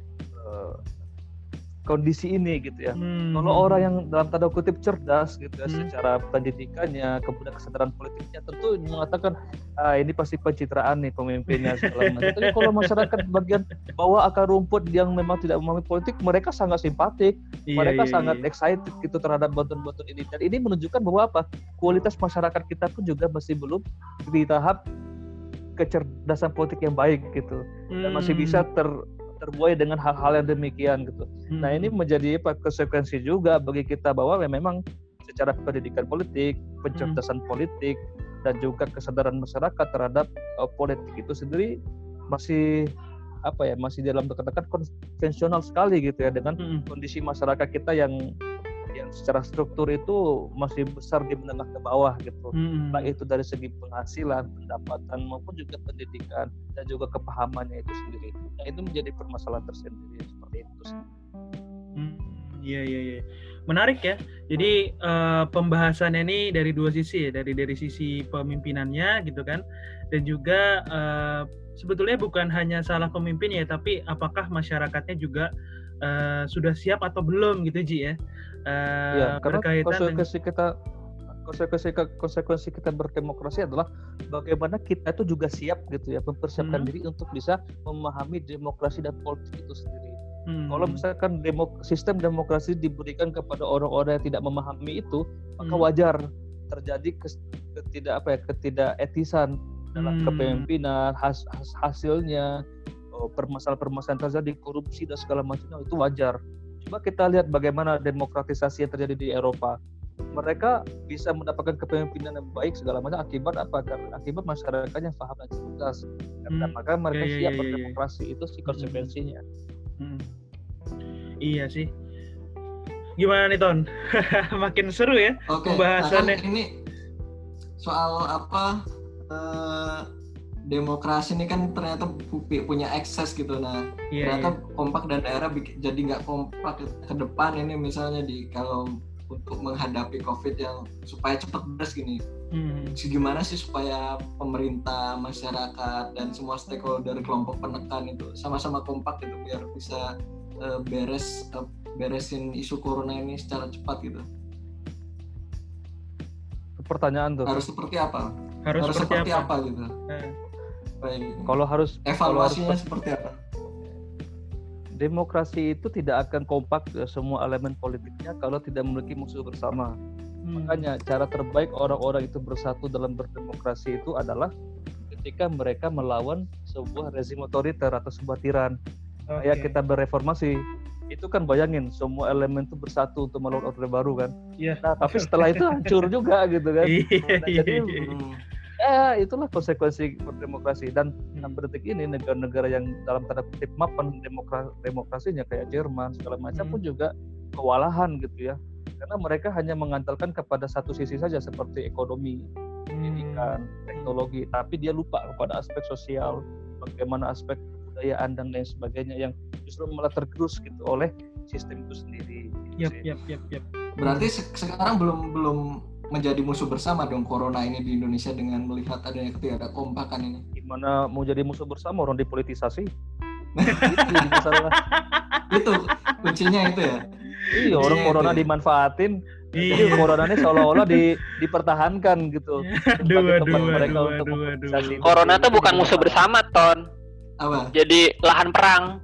kondisi ini gitu ya. Kalau orang yang dalam tanda kutip cerdas gitu ya, secara pendidikannya, kemudian kesadaran politiknya, tentu mengatakan ini pasti pencitraan nih pemimpinnya segala macam. Tapi kalau masyarakat bagian bawah akar rumput yang memang tidak memahami politik, mereka sangat simpatik, mereka sangat excited gitu terhadap bantuan-bantuan ini. Dan ini menunjukkan bahwa kualitas masyarakat kita pun juga masih belum di kecerdasan politik yang baik gitu, dan masih bisa terbuai dengan hal-hal yang demikian gitu. Nah ini menjadi konsekuensi juga bagi kita bahwa memang secara pendidikan politik, pencerdasan politik, dan juga kesadaran masyarakat terhadap politik itu sendiri masih dalam katakan konvensional sekali gitu ya, dengan kondisi masyarakat kita yang secara struktur itu masih besar di menengah ke bawah gitu, baik itu dari segi penghasilan, pendapatan maupun juga pendidikan dan juga kepahamannya itu sendiri. Nah itu menjadi permasalahan tersendiri seperti itu. Iya. Menarik ya. Jadi pembahasannya ini dari dua sisi ya, dari sisi pemimpinannya gitu kan, dan juga sebetulnya bukan hanya salah pemimpin ya, tapi apakah masyarakatnya juga sudah siap atau belum gitu Ji ya. Karena konsekuensi kita berdemokrasi adalah bagaimana kita itu juga siap gitu ya, mempersiapkan diri untuk bisa memahami demokrasi dan politik itu sendiri. Kalau misalkan sistem demokrasi diberikan kepada orang-orang yang tidak memahami itu, maka wajar terjadi ketidaketisan dalam kepemimpinan, hasilnya permasalahan-permasalahan terjadi, korupsi dan segala macamnya, itu wajar. Coba kita lihat bagaimana demokratisasi yang terjadi di Eropa. Mereka bisa mendapatkan kepemimpinan yang baik segala macam akibat apa? Karena akibat masyarakatnya paham dan cerdas. Maka mereka siap berdemokrasi. Itu sih konsekuensinya. Iya sih. Gimana nih Ton? Makin seru ya pembahasannya. Nah, ini soal demokrasi ini kan ternyata punya akses gitu. Nah, ternyata kompak dan daerah jadi nggak kompak ke depan ini, misalnya kalau untuk menghadapi COVID yang supaya cepat beres gini. Gimana sih supaya pemerintah, masyarakat, dan semua stakeholder kelompok penekan itu sama-sama kompak gitu biar bisa beresin isu corona ini secara cepat gitu. Pertanyaan tuh. Harus seperti apa? Harus seperti apa gitu. Baik. Kalau harus evaluasinya seperti apa? Demokrasi itu tidak akan kompak semua elemen politiknya kalau tidak memiliki musuh bersama. Makanya cara terbaik orang-orang itu bersatu dalam berdemokrasi itu adalah ketika mereka melawan sebuah rezim otoriter atau sebuah tiran. Kayak kita bereformasi, itu kan bayangin semua elemen itu bersatu untuk melawan orde baru kan. Nah, tapi setelah itu hancur juga gitu kan. Jadi itulah konsekuensi berdemokrasi. Dan sampai detik ini negara-negara yang dalam tanda kutip mapan demokrasinya kayak Jerman segala macam pun juga kewalahan gitu ya, karena mereka hanya mengandalkan kepada satu sisi saja seperti ekonomi, pendidikan, teknologi, tapi dia lupa kepada aspek sosial, bagaimana aspek kebudayaan dan lain sebagainya yang justru malah tergerus gitu oleh sistem itu sendiri. Yap. Berarti sekarang belum menjadi musuh bersama dong corona ini di Indonesia dengan melihat adanya ketidakkompakan ini. Gimana mau jadi musuh bersama, orang dipolitisasi? Itu masalah. Itu kuncinya itu ya. Iya, orang corona dimanfaatin. Jadi corona ini seolah-olah dipertahankan gitu. Corona tuh bukan musuh bersama, Ton. Apa? Jadi lahan perang.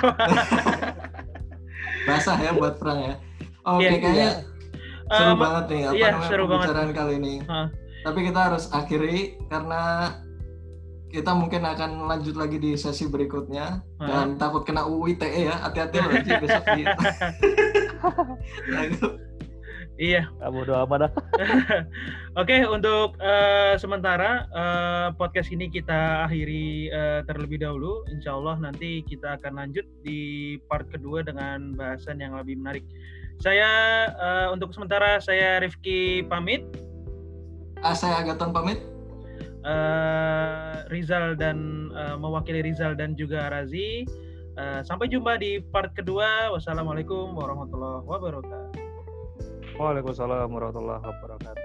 Basah ya buat perang ya. Oke, kayaknya seru banget nih pembicaraan kali ini. Tapi kita harus akhiri karena kita mungkin akan lanjut lagi di sesi berikutnya. Dan takut kena UU ITE ya, hati-hati loh Rozi besok di Iya. Bodo amat dah. Oke, untuk sementara podcast ini kita akhiri terlebih dahulu. Insya Allah nanti kita akan lanjut di part kedua dengan bahasan yang lebih menarik. Saya untuk sementara saya Rifki pamit. Saya Agaton pamit. Rizal dan mewakili Rizal dan juga Razi. Sampai jumpa di part kedua. Wassalamualaikum warahmatullahi wabarakatuh. Waalaikumsalam warahmatullahi wabarakatuh.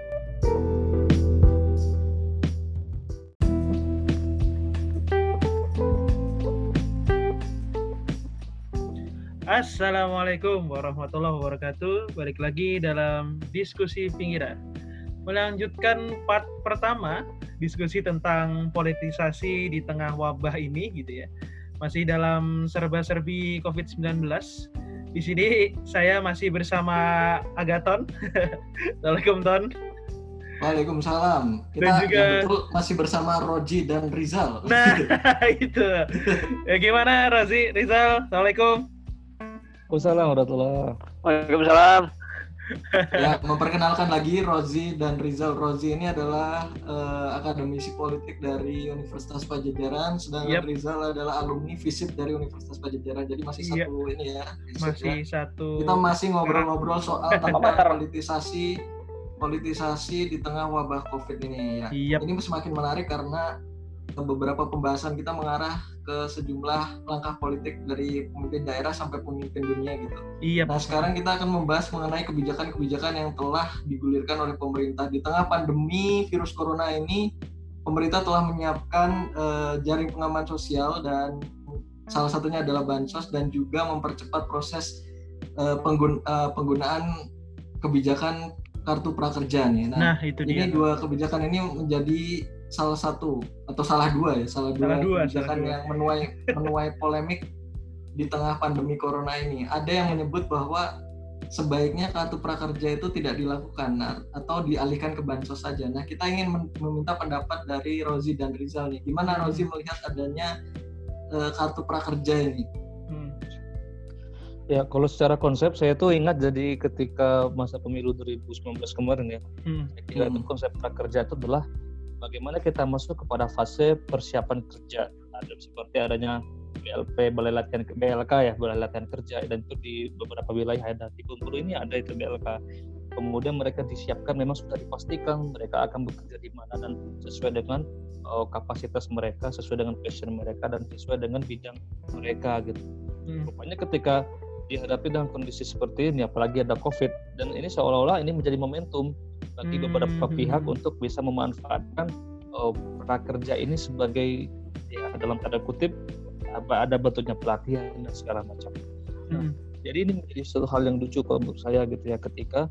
Assalamualaikum warahmatullahi wabarakatuh. Balik lagi dalam diskusi pinggiran. Melanjutkan part pertama, diskusi tentang politisasi di tengah wabah ini gitu ya. Masih dalam serba-serbi COVID-19. Di sini saya masih bersama Agaton. Assalamualaikum Ton. Waalaikumsalam. Kita Dan juga betul masih bersama Rozi dan Rizal. Nah, itu. Ya, gimana Rozi, Rizal? Assalamualaikum. Waalaikumsalam warahmatullahi. Waalaikumsalam. Ya, memperkenalkan lagi Rozi dan Rizal. Rozi ini adalah akademisi politik dari Universitas Padjadjaran, sedangkan Rizal adalah alumni FISIP dari Universitas Padjadjaran. Jadi masih satu ini ya. Masih ya. satu. Kita masih ngobrol-ngobrol soal tentang politisasi di tengah wabah COVID ini ya. Ini semakin menarik karena beberapa pembahasan kita mengarah ke sejumlah langkah politik dari pemimpin daerah sampai pemimpin dunia gitu. Nah sekarang kita akan membahas mengenai kebijakan-kebijakan yang telah digulirkan oleh pemerintah di tengah pandemi virus corona ini. Pemerintah telah menyiapkan jaring pengaman sosial dan salah satunya adalah bansos dan juga mempercepat proses penggunaan kebijakan kartu prakerja nih. Nah itu dia. Ini dua kebijakan ini menjadi salah dua kebijakan yang menuai polemik di tengah pandemi corona ini. Ada yang menyebut bahwa sebaiknya kartu prakerja itu tidak dilakukan atau dialihkan ke bansos saja. Nah, kita ingin meminta pendapat dari Rozi dan Rizal nih. Gimana Rozi melihat adanya kartu prakerja ini? Ya, kalau secara konsep saya tuh ingat jadi ketika masa pemilu 2019 kemarin ya. Saya kira itu konsep prakerja itu adalah bagaimana kita masuk kepada fase persiapan kerja. Ada seperti adanya BLP, Balai Latihan BLK ya, Balai Latihan Kerja, dan itu di beberapa wilayah ada. Di Bengkulu ini ada itu BLK. Kemudian mereka disiapkan, memang sudah dipastikan mereka akan bekerja di mana dan sesuai dengan kapasitas mereka, sesuai dengan passion mereka dan sesuai dengan bidang mereka gitu. Rupanya ketika dihadapi dengan kondisi seperti ini, apalagi ada COVID, dan ini seolah-olah ini menjadi momentum bagi beberapa pihak untuk bisa memanfaatkan prakerja ini sebagai ya dalam tanda kutip ada bentuknya pelatihan dan segala macam. Nah, jadi ini menjadi suatu hal yang lucu kalau menurut saya gitu ya, ketika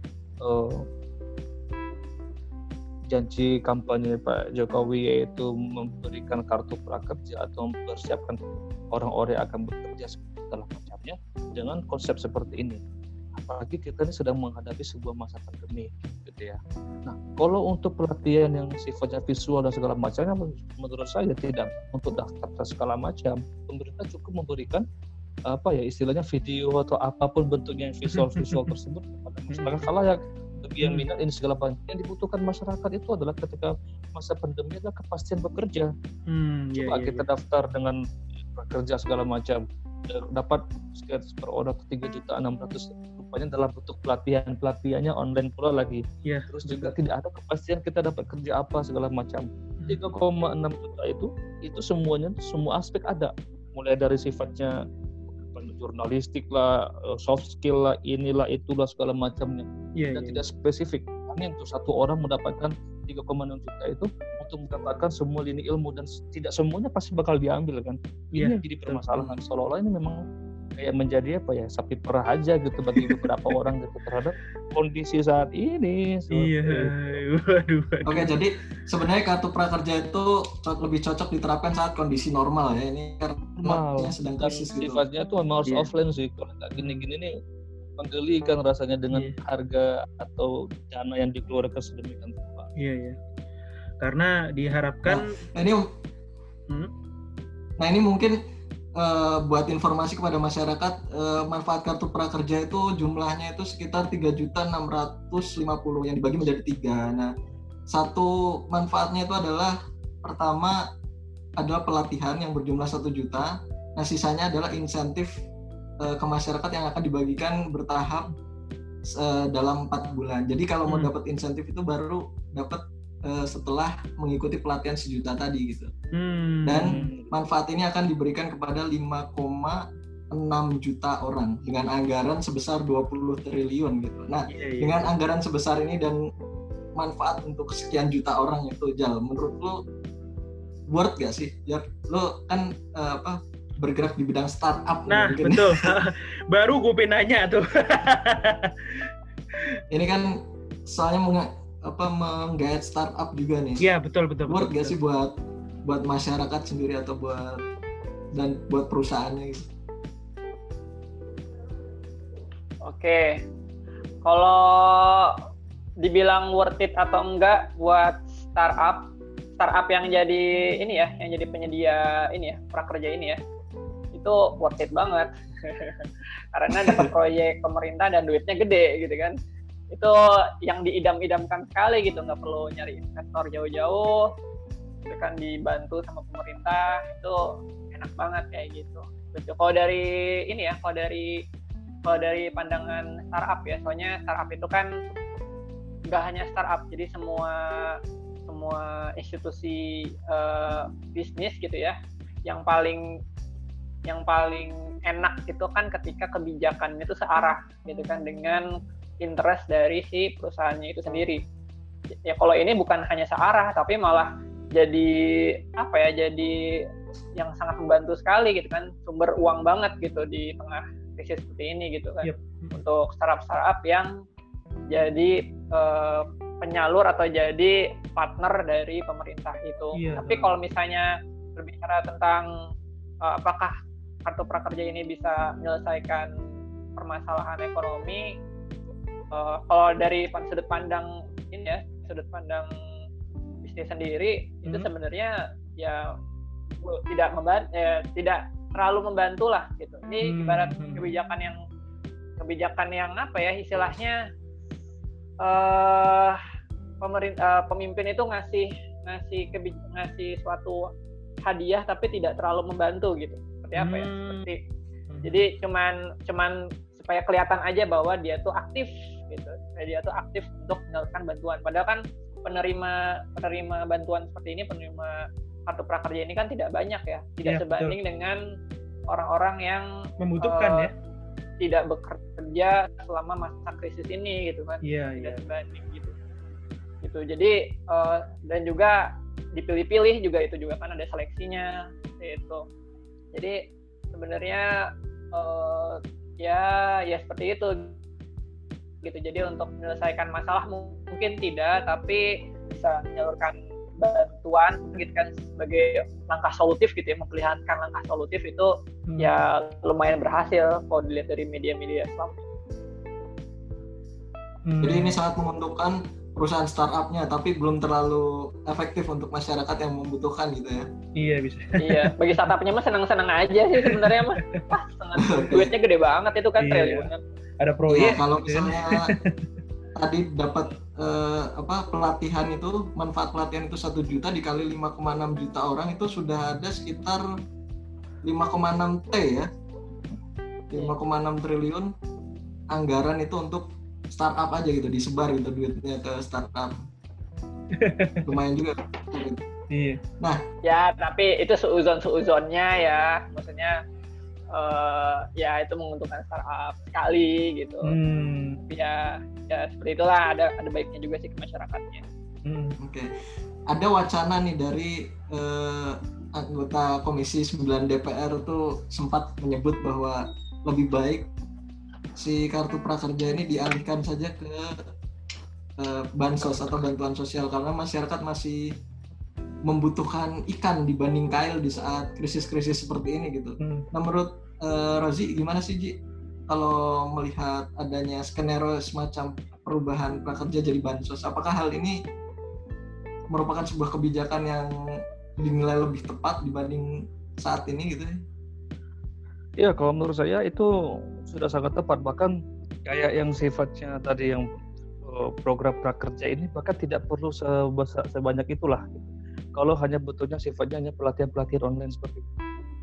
janji kampanye Pak Jokowi yaitu memberikan kartu prakerja atau mempersiapkan orang-orang yang akan bekerja segala macamnya dengan konsep seperti ini. Apalagi kita ini sedang menghadapi sebuah masa pandemi gitu ya. Nah, kalau untuk pelatihan yang sifatnya visual dan segala macamnya, menurut saya tidak. Untuk daftar segala macam, pemerintah cukup memberikan istilahnya video atau apapun bentuknya yang visual tersebut kepada masyarakat khalayak bagi yang minat ini segala macam. Yang dibutuhkan masyarakat itu adalah ketika masa pandemi adalah kepastian bekerja. Coba kita daftar dengan pekerja segala macam, dapat sekitar per orang 3.600.000, rupanya dalam bentuk pelatihannya online pula lagi. Terus juga tidak ada kepastian kita dapat kerja apa segala macam. 3,6 juta itu semuanya, semua aspek ada, mulai dari sifatnya jurnalistik lah, soft skill lah, inilah itulah segala macamnya. Dan tidak spesifik. Hanya untuk satu orang mendapatkan 3,6 juta itu untuk mendapatkan semua lini ilmu, dan tidak semuanya pasti bakal diambil kan. Ini yang jadi permasalahan, seolah-olah ini memang kayak menjadi sapi perah aja gitu bagi beberapa orang gitu terhadap kondisi saat ini. Waduh. Oke, jadi sebenarnya kartu prakerja itu lebih cocok diterapkan saat kondisi normal ya. Ini karena sedang krisis gitu. Sifatnya tuh memang harus offline sih. Kalau nggak gini-gini nih menggelikan rasanya dengan harga atau dana yang dikeluarkan sedemikian rupa. Karena diharapkan Nah ini mungkin buat informasi kepada masyarakat, manfaat kartu prakerja itu jumlahnya itu sekitar 3.650.000 yang dibagi menjadi 3. Nah, satu manfaatnya itu adalah pertama adalah pelatihan yang berjumlah 1 juta. Nah, sisanya adalah insentif ke masyarakat yang akan dibagikan bertahap dalam 4 bulan. Jadi kalau mau dapat insentif itu baru dapat setelah mengikuti pelatihan 1 juta tadi gitu. Dan manfaat ini akan diberikan kepada 5,6 juta orang dengan anggaran sebesar 20 triliun gitu. Nah, dengan anggaran sebesar ini dan manfaat untuk sekian juta orang itu, Jal, menurut lo worth gak sih? Ya, lo kan bergerak di bidang startup. Nah, mungkin. Betul. Baru gue penanya tuh. Ini kan soalnya menggait startup juga nih. Iya, betul. Worth gak sih buat masyarakat sendiri atau buat perusahaannya gitu? Oke. Kalau dibilang worth it atau enggak buat startup yang jadi yang jadi penyedia prakerja ini ya, itu worth it banget. Karena dapat proyek pemerintah dan duitnya gede gitu kan. Itu yang diidam-idamkan sekali gitu, nggak perlu nyari investor jauh-jauh, itu kan dibantu sama pemerintah, itu enak banget kayak gitu. Betul. Kalau dari pandangan startup ya, soalnya startup itu kan nggak hanya startup, jadi semua institusi bisnis gitu ya, yang paling enak itu kan ketika kebijakan itu searah gitu kan dengan interest dari si perusahaannya itu sendiri. Ya kalau ini bukan hanya searah tapi malah jadi jadi yang sangat membantu sekali gitu kan, sumber uang banget gitu di tengah krisis seperti ini gitu kan. Untuk startup yang jadi penyalur atau jadi partner dari pemerintah itu. Tapi kalau misalnya berbicara tentang apakah kartu prakerja ini bisa menyelesaikan permasalahan ekonomi, kalau dari sudut pandang bisnis sendiri, itu sebenarnya ya tidak terlalu membantu lah gitu. Ini ibarat kebijakan yang istilahnya pemimpin itu ngasih suatu hadiah tapi tidak terlalu membantu gitu. Seperti jadi cuman supaya kelihatan aja bahwa dia tuh aktif gitu. Dia tuh aktif untuk menyalurkan bantuan. Padahal kan penerima bantuan seperti ini, penerima kartu prakerja ini kan tidak banyak ya. Tidak sebanding dengan orang-orang yang membutuhkan tidak bekerja selama masa krisis ini gitu kan. Tidak sebanding gitu. Jadi dan juga dipilih-pilih juga, itu juga kan ada seleksinya itu. Jadi sebenarnya ya seperti itu gitu. Jadi untuk menyelesaikan masalah mungkin tidak, tapi bisa menyalurkan bantuan gitu kan sebagai langkah solutif gitu ya, memperlihatkan langkah solutif itu ya lumayan berhasil kalau dilihat dari media-media Islam. Jadi ini sangat menguntungkan perusahaan startupnya, tapi belum terlalu efektif untuk masyarakat yang membutuhkan gitu ya. Iya bisa. Iya, bagi startupnya mah senang-senang aja sih sebenarnya mah. Duitnya gede banget itu kan, triliunan. Ada proyek. Ya, kalau misalnya tadi dapat pelatihan itu, manfaat pelatihan itu 1 juta dikali 5,6 juta orang, itu sudah ada sekitar 5,6 T ya. 5,6 triliun anggaran itu untuk startup aja gitu, disebar gitu duitnya ke startup. Lumayan juga. Iya. Nah, ya tapi itu seuzon-seuzonnya ya, maksudnya ya itu menguntungkan startup sekali gitu. Ya seperti itulah, ada baiknya juga sih ke masyarakatnya. Oke. Ada wacana nih dari anggota Komisi 9 DPR tuh sempat menyebut bahwa lebih baik si kartu prakerja ini dialihkan saja ke bansos atau bantuan sosial, karena masyarakat masih membutuhkan ikan dibanding kail di saat krisis-krisis seperti ini gitu. Nah, menurut Rozi gimana sih Ji kalau melihat adanya skenario semacam perubahan prakerja jadi bansos? Apakah hal ini merupakan sebuah kebijakan yang dinilai lebih tepat dibanding saat ini gitu ya? Ya, kalau menurut saya itu sudah sangat tepat. Bahkan kayak yang sifatnya tadi yang program prakerja ini bahkan tidak perlu sebanyak itulah. Kalau hanya betulnya sifatnya hanya pelatihan online seperti itu.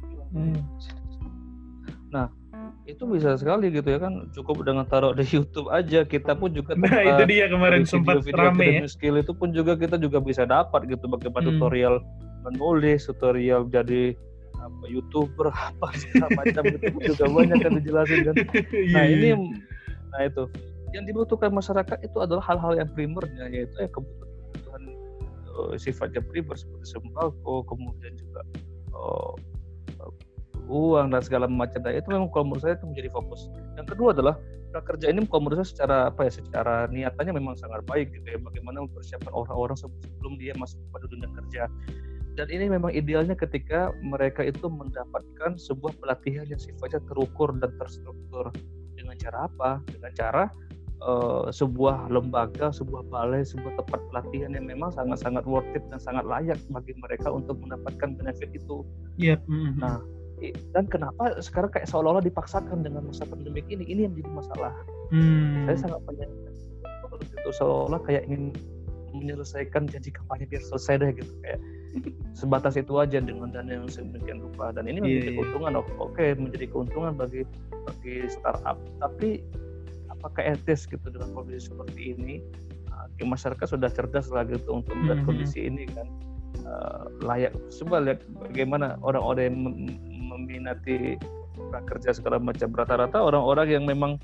Nah, itu bisa sekali gitu ya kan, cukup dengan taruh di YouTube aja. Kita pun juga itu dia kemarin sempat rame ya. Skill itu pun juga kita juga bisa dapat gitu, bagaimana tutorial menulis, tutorial jadi YouTuber apa segala macam gitu juga banyak kan dijelasin kan. Nah itu yang dibutuhkan masyarakat itu adalah hal-hal yang primernya, yaitu kebutuhan sifatnya primer seperti sembako, kemudian juga uang dan segala macam. Nah, itu memang kalau menurut saya itu menjadi fokus. Yang kedua adalah prakerja ini kalau menurut saya secara niatannya memang sangat baik gitu ya, bagaimana mempersiapkan orang-orang sebelum dia masuk pada dunia kerja. Dan ini memang idealnya ketika mereka itu mendapatkan sebuah pelatihan yang sifatnya terukur dan terstruktur. Dengan cara apa? Dengan cara sebuah lembaga, sebuah balai, sebuah tempat pelatihan yang memang sangat-sangat worth it dan sangat layak bagi mereka untuk mendapatkan benefit itu. Yep. Nah, dan kenapa sekarang kayak seolah-olah dipaksakan dengan masa pandemi ini yang jadi masalah. Saya sangat menyayangkan itu, seolah kayak ingin menyelesaikan janji kampanye biar selesai deh gitu, kayak sebatas itu aja dengan dana yang sedemikian rupa. Dan ini menjadi keuntungan, menjadi keuntungan bagi startup, tapi apakah etis gitu dengan kondisi seperti ini? Masyarakat sudah cerdas lah gitu untuk melihat kondisi ini kan, layak. Coba lihat bagaimana orang-orang yang meminati prakerja segala macam, rata-rata orang-orang yang memang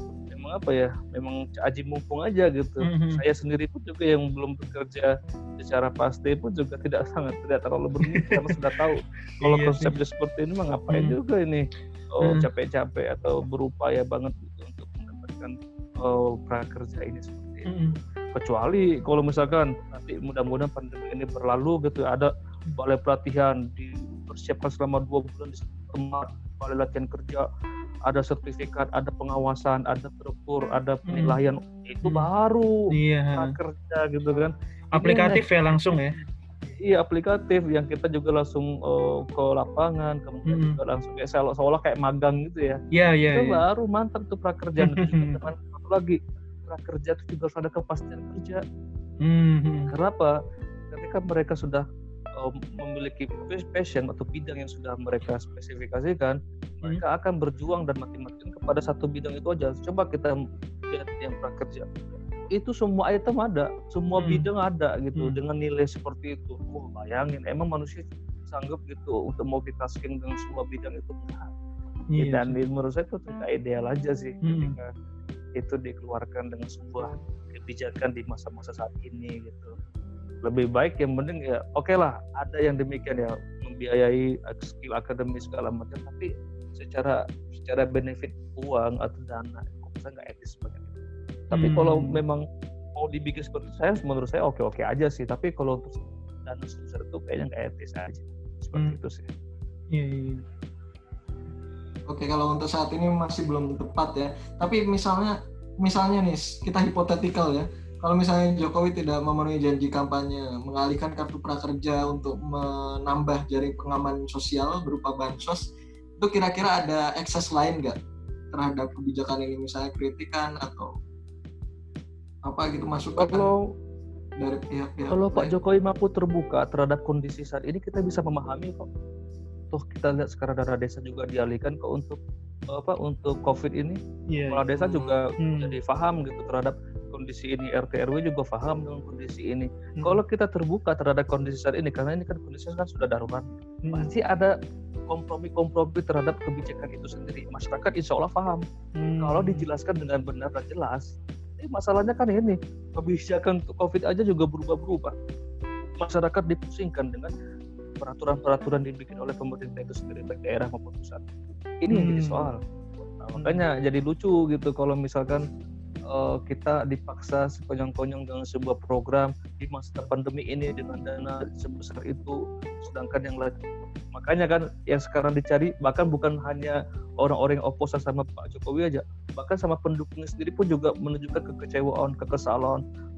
aji mumpung aja gitu. Saya sendiri pun juga yang belum bekerja secara pasti pun juga tidak terlalu berminat karena sudah tahu kalau konsepnya seperti ini mah ngapain juga ini capek-capek atau berupaya banget gitu untuk mendapatkan prakerja ini seperti ini. Kecuali kalau misalkan nanti mudah-mudahan pandemi ini berlalu gitu, ada balai pelatihan dipersiapkan selama 2 bulan di tempat balai latihan kerja, ada sertifikat, ada pengawasan, ada terukur, ada penilaian, itu baru prakerja gitu kan. Aplikatif ya langsung ya. Iya, aplikatif yang kita juga langsung ke lapangan, kemudian juga langsung kayak seolah kayak magang gitu ya. Itu baru mantap tuh prakerja. Dengan satu lagi, prakerja itu juga harus ada kepastian kerja. Kenapa? Ketika mereka sudah memiliki passion atau bidang yang sudah mereka spesifikasikan, mereka akan berjuang dan mati-matian kepada satu bidang itu aja. Coba kita lihat yang prakerja, itu semua item ada, semua bidang ada gitu, dengan nilai seperti itu. Bayangin, emang manusia sanggup gitu untuk multitasking dengan semua bidang itu? Dan menurut saya itu tidak ideal aja sih ketika itu dikeluarkan dengan sebuah kebijakan di masa-masa saat ini gitu. Lebih baik yang penting ya lah, ada yang demikian ya, membiayai skill akademis segala macam, tapi secara benefit uang atau dana kok bisa nggak etis seperti itu. Tapi kalau memang mau dibikin seperti saya, menurut saya oke aja sih. Tapi kalau untuk dana sebesar itu kayaknya nggak etis aja seperti itu sih. Oke, kalau untuk saat ini masih belum tepat ya. Tapi misalnya nih kita hipotetikal ya. Kalau misalnya Jokowi tidak memenuhi janji kampanye, mengalihkan kartu prakerja untuk menambah jaring pengaman sosial berupa bansos, itu kira-kira ada ekses lain nggak terhadap kebijakan ini, misalnya kritikan atau apa gitu, masukan dari pihak-pihak? Kalau Pak Jokowi mampu terbuka terhadap kondisi saat ini, kita bisa memahami kok. Toh kita lihat sekarang dana desa juga dialihkan kok untuk COVID ini. Kepala desa juga jadi paham gitu terhadap kondisi ini, RT RW juga paham dengan kondisi ini. Kalau kita terbuka terhadap kondisi saat ini, karena ini kan kondisi kan sudah darurat, pasti ada kompromi terhadap kebijakan itu sendiri. Masyarakat insya Allah paham kalau dijelaskan dengan benar dan jelas. Masalahnya kan ini, kebijakan untuk COVID aja juga berubah-berubah. Masyarakat dipusingkan dengan peraturan-peraturan dibikin oleh pemerintah itu sendiri, baik daerah maupun pusat. Ini yang jadi soal. Makanya jadi lucu gitu kalau misalkan kita dipaksa sekonyong-konyong dengan sebuah program di masa pandemi ini dengan dana sebesar itu, sedangkan yang lain, makanya kan yang sekarang dicari bahkan bukan hanya orang-orang yang oposan sama Pak Jokowi aja, bahkan sama pendukungnya sendiri pun juga menunjukkan kekecewaan, kekesalan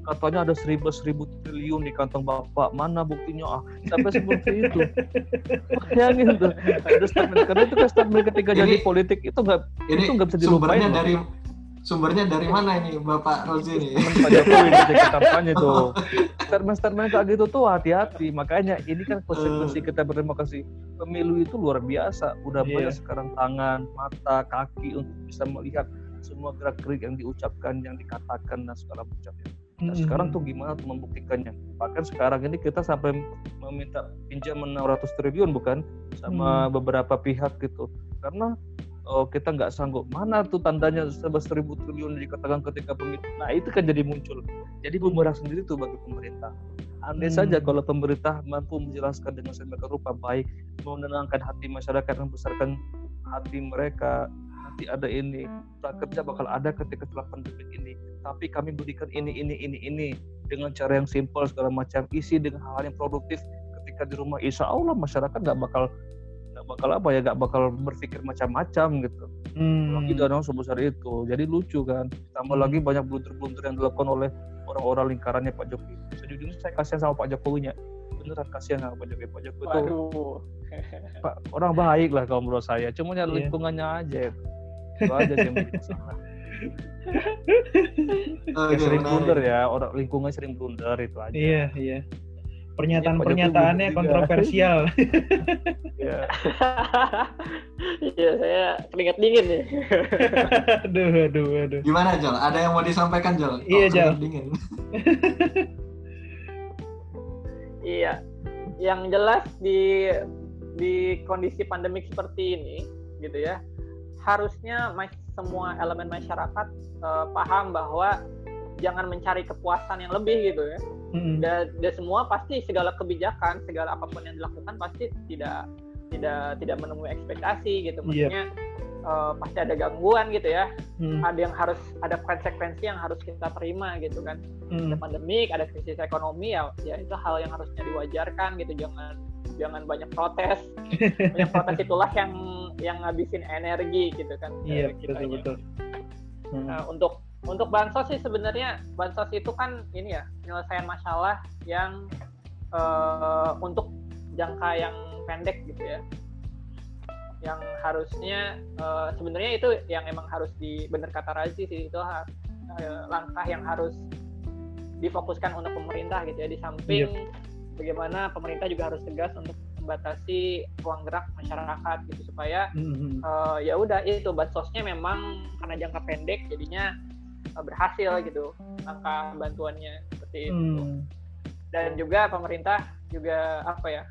katanya ada 1.000 triliun di kantong Bapak, mana buktinya? Sampai seperti itu. Bayangin tuh, ada statement, karena itu kan statement ketika jadi politik itu nggak bisa dilupain. Sumbernya dari mana ini Bapak Rozi ini? Pak Jokowi ketika kampanye tuh. Statement kayak gitu tuh hati-hati. Makanya ini kan konsekuensi kita berdemokrasi. Pemilu itu luar biasa. Udah banyak sekarang tangan, mata, kaki untuk bisa melihat semua gerak-gerik yang diucapkan, yang dikatakan dan segala macamnya. Nah, sekarang tuh gimana tuh membuktikannya? Bahkan sekarang ini kita sampai meminta pinjaman 600 triliun bukan sama beberapa pihak gitu. Karena kita nggak sanggup. Mana tuh tandanya 1.000 triliun dikatakan ketika pemilu. Nah itu kan jadi muncul. Jadi bumerang sendiri tuh bagi pemerintah. Andai saja kalau pemerintah mampu menjelaskan dengan sedemikian rupa baik, menenangkan hati masyarakat, membesarkan hati mereka. Nanti ada ini, prakerja bakal ada ketika setelah pandemi ini. Tapi kami berikan ini dengan cara yang simpel segala macam, isi dengan hal-hal yang produktif. Ketika di rumah, insya Allah masyarakat nggak bakal berpikir macam-macam gitu. Lagi dana sebesar itu, jadi lucu kan. Tambah lagi banyak blunder-blunder yang dilakukan oleh orang-orang lingkarannya Pak Jokowi. Sejujurnya saya kasihan sama Pak Jokowinya, beneran kasihan sama Pak Jokowi. Pak Jokowi itu orang baik lah kalau menurut saya, cuma lingkungannya aja itu aja yang bikin masalah. Sering blunder ya, orang lingkungan sering blunder itu aja. Iya. Pernyataan-pernyataannya kontroversial. Iya, saya keringat dingin nih. Aduh. Gimana Jol? Ada yang mau disampaikan Jol? Iya Jol. Dingin. Iya, yang jelas di kondisi pandemik seperti ini, gitu ya, harusnya semua elemen masyarakat paham bahwa jangan mencari kepuasan yang lebih gitu ya. Dan semua pasti segala kebijakan, segala apapun yang dilakukan pasti tidak menemui ekspektasi gitu. Maksudnya pasti ada gangguan gitu ya. Ada konsekuensi yang harus kita terima gitu kan. Ada pandemik, ada krisis ekonomi ya itu hal yang harusnya diwajarkan gitu. Jangan banyak protes. Banyak protes itulah yang ngabisin energi gitu kan. Iya, betul. Nah, untuk bansos sih sebenarnya bansos itu kan ini ya penyelesaian masalah yang untuk jangka yang pendek gitu ya, yang harusnya sebenarnya itu yang emang harus bener kata Razi sih, itu langkah yang harus difokuskan untuk pemerintah gitu ya, di samping bagaimana pemerintah juga harus tegas untuk membatasi ruang gerak masyarakat gitu supaya ya udah itu bansosnya memang karena jangka pendek jadinya berhasil gitu langkah bantuannya seperti itu. Dan juga pemerintah juga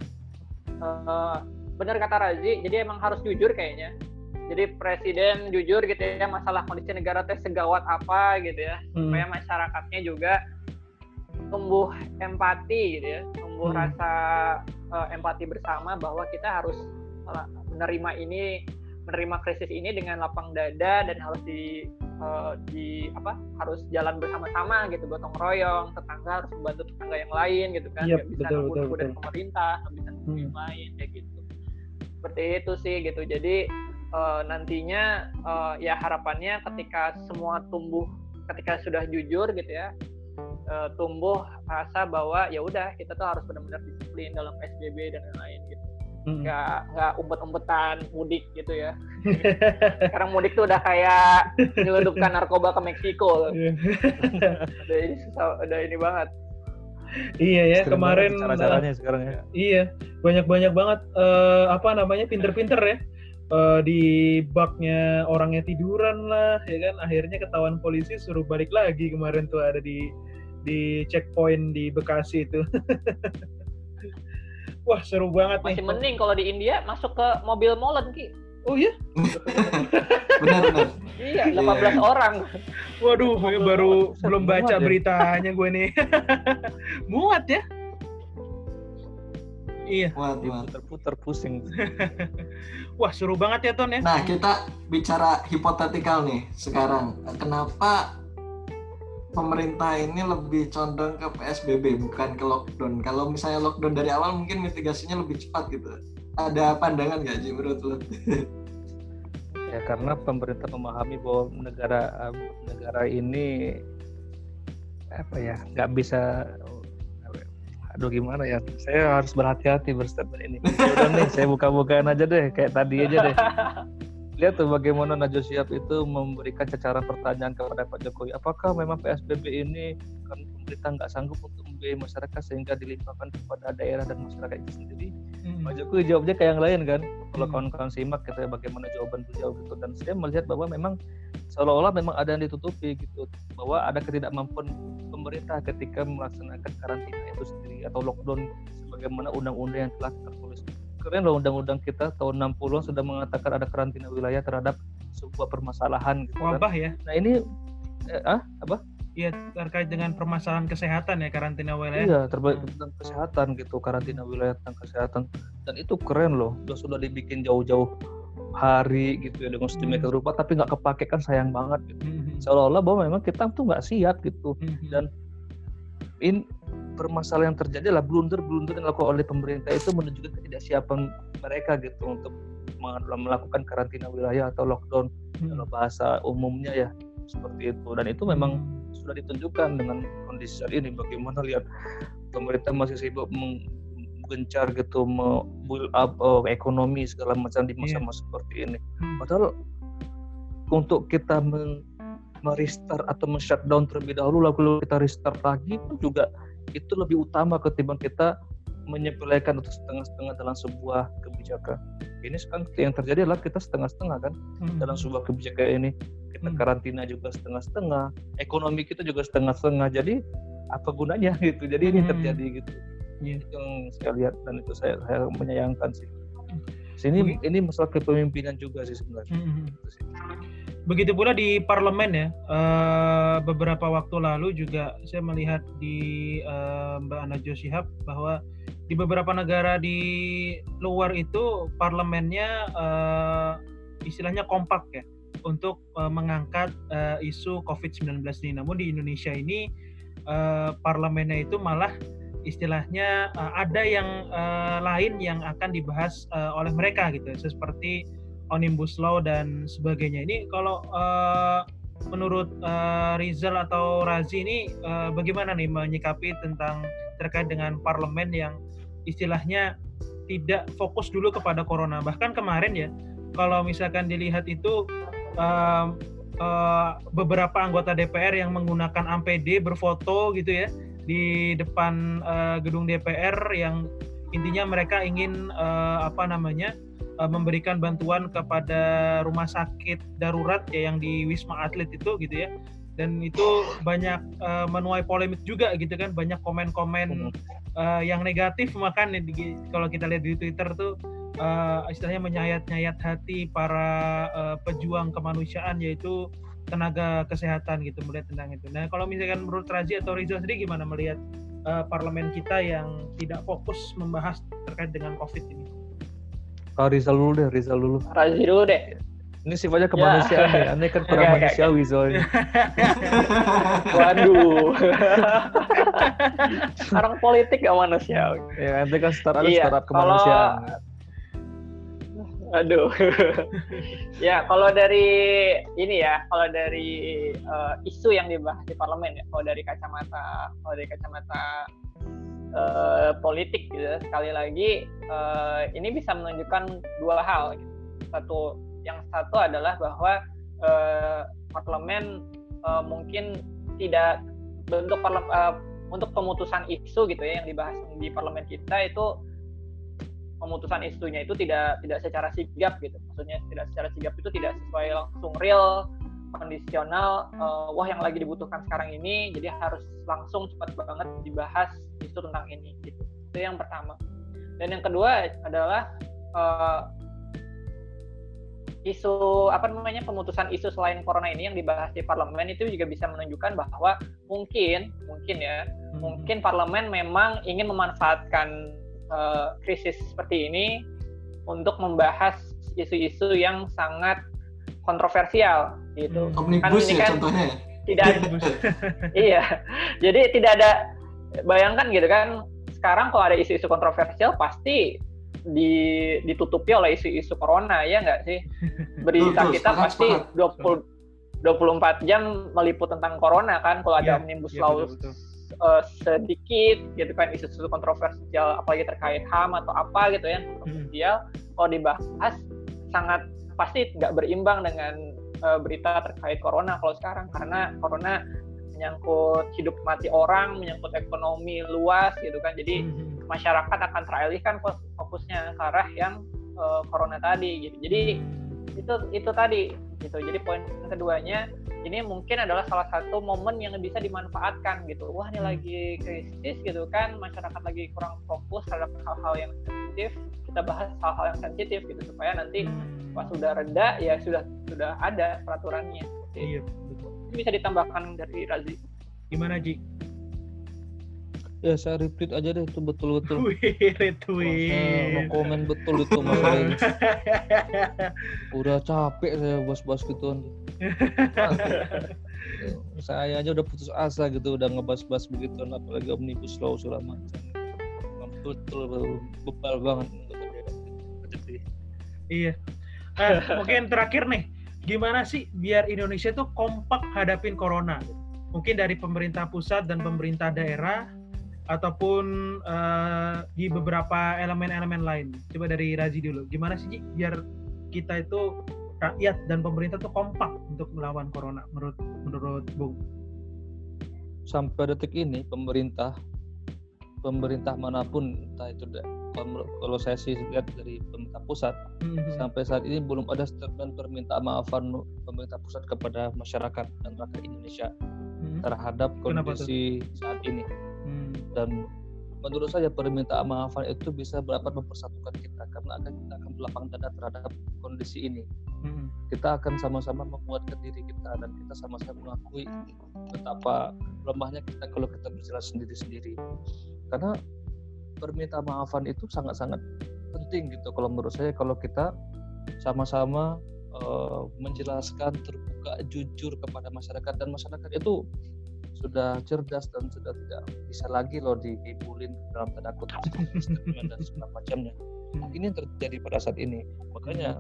benar kata Razi, jadi emang harus jujur kayaknya. Jadi presiden jujur gitu ya masalah kondisi negara teh segawat apa gitu ya, supaya masyarakatnya juga tumbuh empati gitu ya, tumbuh rasa empati bersama bahwa kita harus menerima krisis ini dengan lapang dada dan harus harus jalan bersama-sama gitu, gotong royong, tetangga harus membantu tetangga yang lain gitu kan, nggak bisa nunggu dari pemerintah, nggak bisa nunggu yang lain kayak gitu. Seperti itu sih gitu. Jadi nantinya ya harapannya ketika semua ketika sudah jujur gitu ya, tumbuh rasa bahwa ya udah kita tuh harus benar-benar disiplin dalam PSBB dan lain-lain gitu. Nggak umpet-umpetan mudik gitu ya. Sekarang mudik tuh udah kayak menyelundupkan narkoba ke Meksiko. Udah ini banget. Iya ya, sering kemarin cara-caranya sekarang ya. Iya, banyak banget pinter-pinter ya. Di baknya orangnya tiduran lah, ya kan. Akhirnya ketahuan polisi suruh balik lagi. Kemarin tuh ada di checkpoint di Bekasi itu. Wah, seru banget nih. Masih mending kalau di India masuk ke mobil molen, Ki. Oh iya? Benar. Iya, 18 orang. Waduh, belum baca beritanya gue nih. Muat ya? Iya. Muat. Putar-putar pusing. Wah, seru banget ya, Ton ya. Nah, kita bicara hipotetikal nih sekarang. Kenapa pemerintah ini lebih condong ke PSBB bukan ke lockdown? Kalau misalnya lockdown dari awal mungkin mitigasinya lebih cepat gitu. Ada pandangan nggak Ji menurut lo? Ya karena pemerintah memahami bahwa negara ini nggak bisa, aduh gimana ya, saya harus berhati-hati berstatement ini. Udah nih, saya buka-bukaan aja deh, kayak tadi aja deh. Lihat tuh bagaimana Najwa Shihab itu memberikan secara pertanyaan kepada Pak Jokowi, apakah memang PSBB ini kan pemerintah nggak sanggup untuk membiayai masyarakat sehingga dilimpahkan kepada daerah dan masyarakat itu sendiri? Pak Jokowi jawabnya kayak yang lain kan. Kalau kawan-kawan simak kita bagaimana jawaban beliau gitu, dan saya melihat bahwa memang seolah-olah memang ada yang ditutupi gitu, bahwa ada ketidakmampuan pemerintah ketika melaksanakan karantina itu sendiri atau lockdown sebagaimana undang-undang yang telah tertulis. Keren loh, undang-undang kita tahun 60-an sudah mengatakan ada karantina wilayah terhadap sebuah permasalahan gitu, wabah kan? Ya. Nah ini apa? Iya, terkait dengan permasalahan kesehatan ya, karantina wilayah. Iya, terkait tentang kesehatan gitu, karantina wilayah tentang kesehatan. Dan itu keren loh, sudah dibikin jauh-jauh hari gitu ya dengan sedemikian rupa, tapi nggak kepake kan, sayang banget gitu. Seolah-olah bahwa memang kita tuh nggak siap gitu. Dan ini permasalahan yang terjadi adalah blunder yang dilakukan oleh pemerintah itu menunjukkan ketidaksiapan mereka gitu untuk melakukan karantina wilayah atau lockdown dalam bahasa umumnya ya, seperti itu. Dan itu memang sudah ditunjukkan dengan kondisi saat ini, bagaimana lihat pemerintah masih sibuk menggencar gitu, build up ekonomi segala macam di masa-masa seperti ini. Padahal untuk kita merestart atau men-shutdown terlebih dahulu lalu kita restart lagi pun juga itu lebih utama ketimbang kita menyepelekan untuk setengah-setengah dalam sebuah kebijakan. Ini sekarang yang terjadi adalah kita setengah-setengah kan dalam sebuah kebijakan ini. Kita karantina juga setengah-setengah, ekonomi kita juga setengah-setengah. Jadi apa gunanya gitu? Jadi ini terjadi gitu. Itu yang saya lihat dan itu saya menyayangkan sih. Ini masalah kepemimpinan juga sih sebenarnya. Begitu pula di parlemen ya, beberapa waktu lalu juga saya melihat di Mbak Najwa Shihab bahwa di beberapa negara di luar itu parlemennya istilahnya kompak ya untuk mengangkat isu COVID-19 ini. Namun di Indonesia ini parlemennya itu malah istilahnya ada yang lain yang akan dibahas oleh mereka gitu, seperti Omnibus Law dan sebagainya. Ini kalau menurut Rizal atau Razi ini bagaimana nih menyikapi tentang terkait dengan parlemen yang istilahnya tidak fokus dulu kepada corona. Bahkan kemarin ya, kalau misalkan dilihat itu beberapa anggota DPR yang menggunakan APD berfoto gitu ya di depan gedung DPR yang intinya mereka ingin memberikan bantuan kepada rumah sakit darurat ya yang di Wisma Atlet itu gitu ya, dan itu banyak menuai polemik juga gitu kan, banyak komen-komen yang negatif, makan kalau kita lihat di Twitter tuh istilahnya menyayat-nyayat hati para pejuang kemanusiaan yaitu tenaga kesehatan gitu melihat tentang itu. Nah kalau misalkan menurut Razi atau Rizal sendiri gimana melihat parlemen kita yang tidak fokus membahas terkait dengan COVID ini? Rizal dulu deh. Razi dulu deh. Ini sifatnya kemanusiaan ya, aneh kan kurang manusiawi soalnya. Waduh. Orang politik gak manusiawi. Ya nanti kan startup kemanusiaan. Aduh. Ya kalau dari isu yang dibahas di parlemen ya, kalau dari kacamata politik gitu, sekali lagi ini bisa menunjukkan dua hal gitu. Yang satu adalah bahwa parlemen mungkin tidak untuk pemutusan isu gitu ya yang dibahas di parlemen kita itu, pemutusan isunya itu tidak secara sigap gitu. Maksudnya tidak secara sigap itu tidak sesuai langsung real, kondisional, yang lagi dibutuhkan sekarang ini, jadi harus langsung cepat banget dibahas isu tentang ini gitu. Itu yang pertama. Dan yang kedua adalah isu pemutusan isu selain corona ini yang dibahas di parlemen itu juga bisa menunjukkan bahwa mungkin parlemen memang ingin memanfaatkan krisis seperti ini untuk membahas isu-isu yang sangat kontroversial gitu. Omnibus ya contohnya. Tidak iya. Jadi tidak ada, bayangkan gitu kan, sekarang kalau ada isu-isu kontroversial pasti ditutupi oleh isu-isu corona, ya nggak sih? Berita kita pasti 20 24 jam meliput tentang corona kan, kalau ada omnibus law sedikit gitu kan, isu-isu kontroversial apalagi terkait HAM atau apa gitu ya, kontroversial kalau dibahas sangat pasti nggak berimbang dengan berita terkait corona kalau sekarang, karena corona menyangkut hidup mati orang, menyangkut ekonomi luas gitu kan, jadi masyarakat akan teralihkan fokusnya ke arah yang corona tadi gitu. Jadi itu tadi gitu. Jadi poin keduanya ini mungkin adalah salah satu momen yang bisa dimanfaatkan gitu. Wah, ini lagi krisis gitu kan, masyarakat lagi kurang fokus terhadap hal-hal yang sensitif, kita bahas hal-hal yang sensitif gitu supaya nanti pas sudah reda ya sudah ada peraturannya. Iya, betul. Ini bisa ditambahkan dari Razi. Gimana, Ji? Ya saya retweet aja deh, itu betul-betul. Retweet. Mau komen betul itu masalahnya. Udah capek saya bahas-bahas gituan. Saya aja udah putus asa gitu, udah ngebahas-bahas begituan, apalagi omnibus law segala macam. Betul bebal banget. Iya. Mungkin terakhir nih, gimana sih biar Indonesia tuh kompak hadapin corona? Mungkin dari pemerintah pusat dan pemerintah daerah, ataupun di beberapa elemen-elemen lain. Coba dari Razi dulu. Gimana sih, Ji, biar kita itu rakyat dan pemerintah tuh kompak untuk melawan corona menurut Bung? Sampai detik ini pemerintah manapun, entah itu kalau saya sih lihat dari pemerintah pusat, sampai saat ini belum ada statement permintaan maafan pemerintah pusat kepada masyarakat dan rakyat Indonesia terhadap kondisi saat ini. Dan menurut saya permintaan maafan itu bisa dapat mempersatukan kita, karena kita akan berlapang dada terhadap kondisi ini. Kita akan sama-sama menguatkan diri kita, dan kita sama-sama mengakui betapa lemahnya kita kalau kita berjalan sendiri-sendiri. Karena permintaan maafan itu sangat-sangat penting gitu kalau menurut saya, kalau kita sama-sama menjelaskan terbuka, jujur kepada masyarakat, dan masyarakat itu sudah cerdas dan sudah tidak bisa lagi loh dibulin dalam tanda kutip dan segala macamnya. Ini yang terjadi pada saat ini. Makanya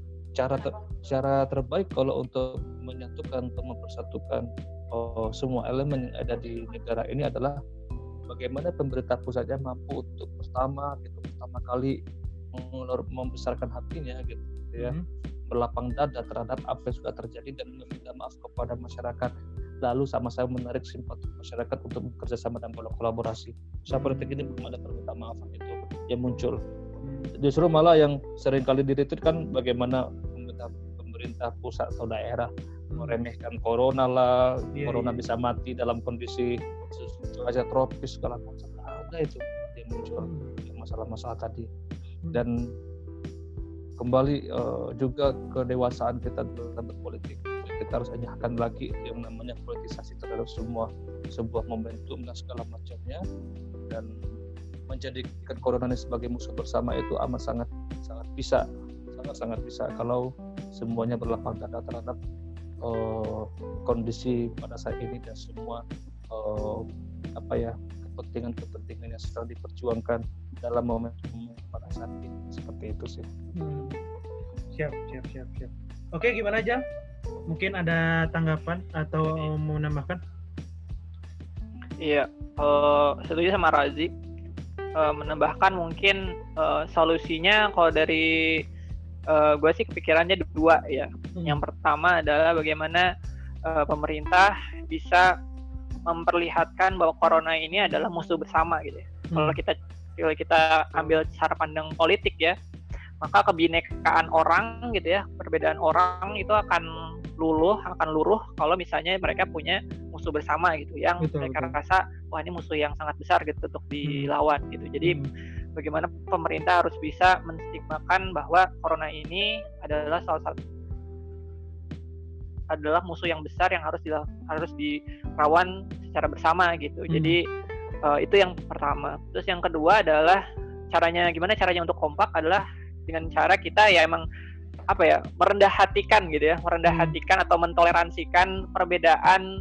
cara terbaik kalau untuk menyatukan atau mempersatukan semua elemen yang ada di negara ini adalah bagaimana pemerintah pusatnya mampu untuk pertama kali membesarkan hatinya gitu ya, berlapang dada terhadap apa yang sudah terjadi dan meminta maaf kepada masyarakat, lalu sama-sama menarik simpati masyarakat untuk bekerja sama dan berkolaborasi. Sampai detik ini belum ada permintaan maaf itu yang muncul. Justru malah yang sering kali diretweet kan bagaimana pemerintah pusat atau daerah meremehkan corona lah, corona bisa mati dalam kondisi cuaca tropis segala macam. Ada itu yang muncul masalah-masalah tadi. Dan kembali juga kedewasaan kita dalam berpolitik. Kita harus ajakkan lagi yang namanya politisasi terhadap sebuah momentum dan segala macamnya, dan menjadikan corona ini sebagai musuh bersama itu sangat bisa kalau semuanya berlapang dada terhadap kondisi pada saat ini dan semua kepentingan yang sedang diperjuangkan dalam momentum pada saat ini, seperti itu sih. Siap. Oke, gimana Jal? Mungkin ada tanggapan atau mau menambahkan? Iya, setuju sama Razi. Menambahkan mungkin solusinya kalau dari gue sih kepikirannya dua ya. Yang pertama adalah bagaimana pemerintah bisa memperlihatkan bahwa corona ini adalah musuh bersama gitu ya. Kalau kita ambil cara pandang politik ya, maka kebinekaan orang gitu ya, perbedaan orang itu akan luruh kalau misalnya mereka punya musuh bersama gitu yang mereka rasa wah ini musuh yang sangat besar gitu untuk dilawan gitu. Jadi bagaimana pemerintah harus bisa menstigmakan bahwa corona ini adalah musuh yang besar yang harus dilawan secara bersama gitu. Jadi itu yang pertama. Terus yang kedua adalah gimana caranya untuk kompak adalah dengan cara kita ya emang merendah hatikan gitu ya, hatikan atau mentoleransikan perbedaan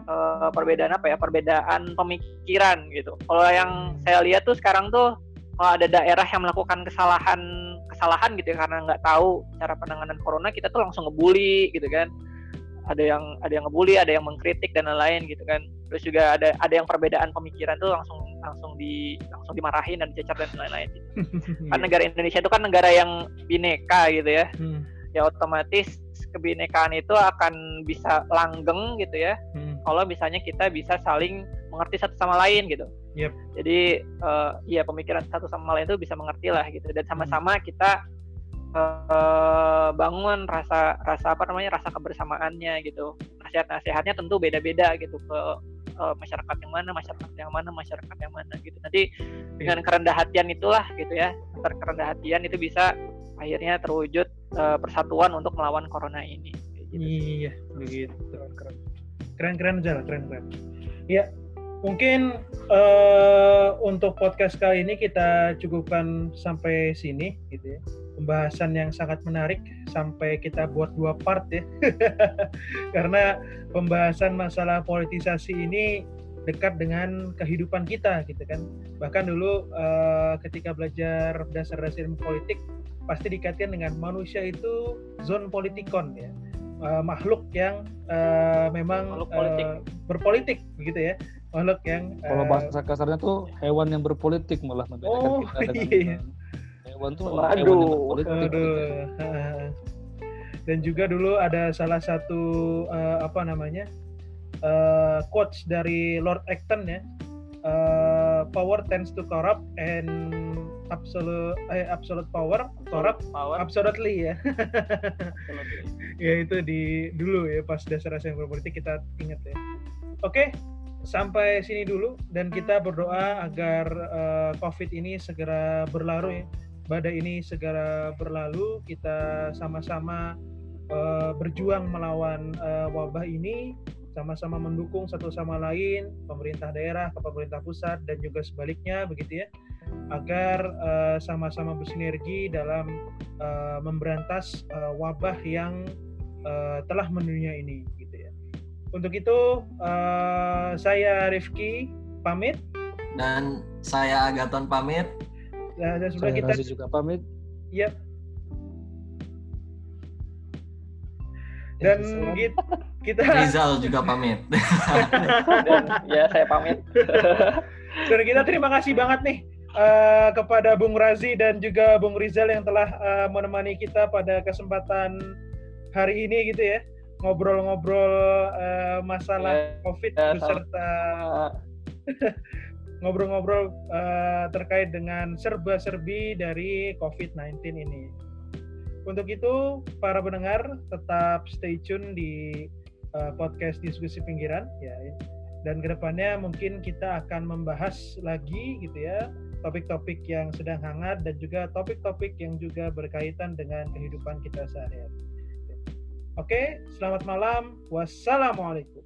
pemikiran gitu. Kalau yang saya lihat tuh sekarang tuh kalau ada daerah yang melakukan kesalahan gitu ya, karena nggak tahu cara penanganan corona, kita tuh langsung ngebully gitu kan. ada yang ngebully, ada yang mengkritik dan lain-lain gitu kan. Terus juga ada yang perbedaan pemikiran tuh langsung dimarahin dan dicecar dan lain-lain gitu. Kan negara Indonesia itu kan negara yang bineka gitu ya. Ya otomatis kebinekaan itu akan bisa langgeng gitu ya. Kalau misalnya kita bisa saling mengerti satu sama lain gitu. Yep. Jadi ya pemikiran satu sama lain itu bisa mengerti lah gitu, dan sama-sama kita bangun rasa kebersamaannya gitu. Nasihatnya tentu beda-beda gitu ke masyarakat yang mana gitu. Nanti dengan kerendah hatian itulah gitu ya, antar kerendah hatian itu bisa akhirnya terwujud persatuan untuk melawan corona ini gitu. Iya, begitu. Keren Zal. Ya, mungkin untuk podcast kali ini kita cukupkan sampai sini gitu ya. Pembahasan yang sangat menarik sampai kita buat 2 part ya. Karena pembahasan masalah politisasi ini dekat dengan kehidupan kita gitu kan. Bahkan dulu ketika belajar dasar-dasar ilmu politik pasti dikaitkan dengan manusia itu zon politikon ya. Makhluk yang memang berpolitik begitu ya. Makhluk yang kalau bahasa kasarnya tuh hewan yang berpolitik malah membedakan kita dengan hewan tuh hewan yang berpolitik. Dan juga dulu ada salah satu quotes dari Lord Acton ya. Power tends to corrupt and absolute power corrupt absolutely ya. Ya itu dulu ya pas dasar-dasar politik kita ingat ya. Oke. Sampai sini dulu, dan kita berdoa agar COVID ini segera berlalu ya. Badai ini segera berlalu, kita sama-sama berjuang melawan wabah ini, sama-sama mendukung satu sama lain, pemerintah daerah ke pemerintah pusat dan juga sebaliknya begitu ya, agar sama-sama bersinergi dalam memberantas wabah yang telah mendunia ini gitu ya. Untuk itu saya Rifki pamit, dan saya Agaton pamit. Dan sudah saya kita Razi juga pamit. Yep. Dan kita Rizal juga pamit. Dan ya saya pamit. Dan kita terima kasih banget nih kepada Bung Razi dan juga Bung Rizal yang telah menemani kita pada kesempatan hari ini gitu ya, ngobrol-ngobrol masalah COVID beserta ngobrol-ngobrol terkait dengan serba-serbi dari COVID-19 ini. Untuk itu, para pendengar tetap stay tune di podcast Diskusi Pinggiran ya. Dan kedepannya mungkin kita akan membahas lagi gitu ya, topik-topik yang sedang hangat dan juga topik-topik yang juga berkaitan dengan kehidupan kita sehari-hari. Oke, selamat malam. Wassalamualaikum.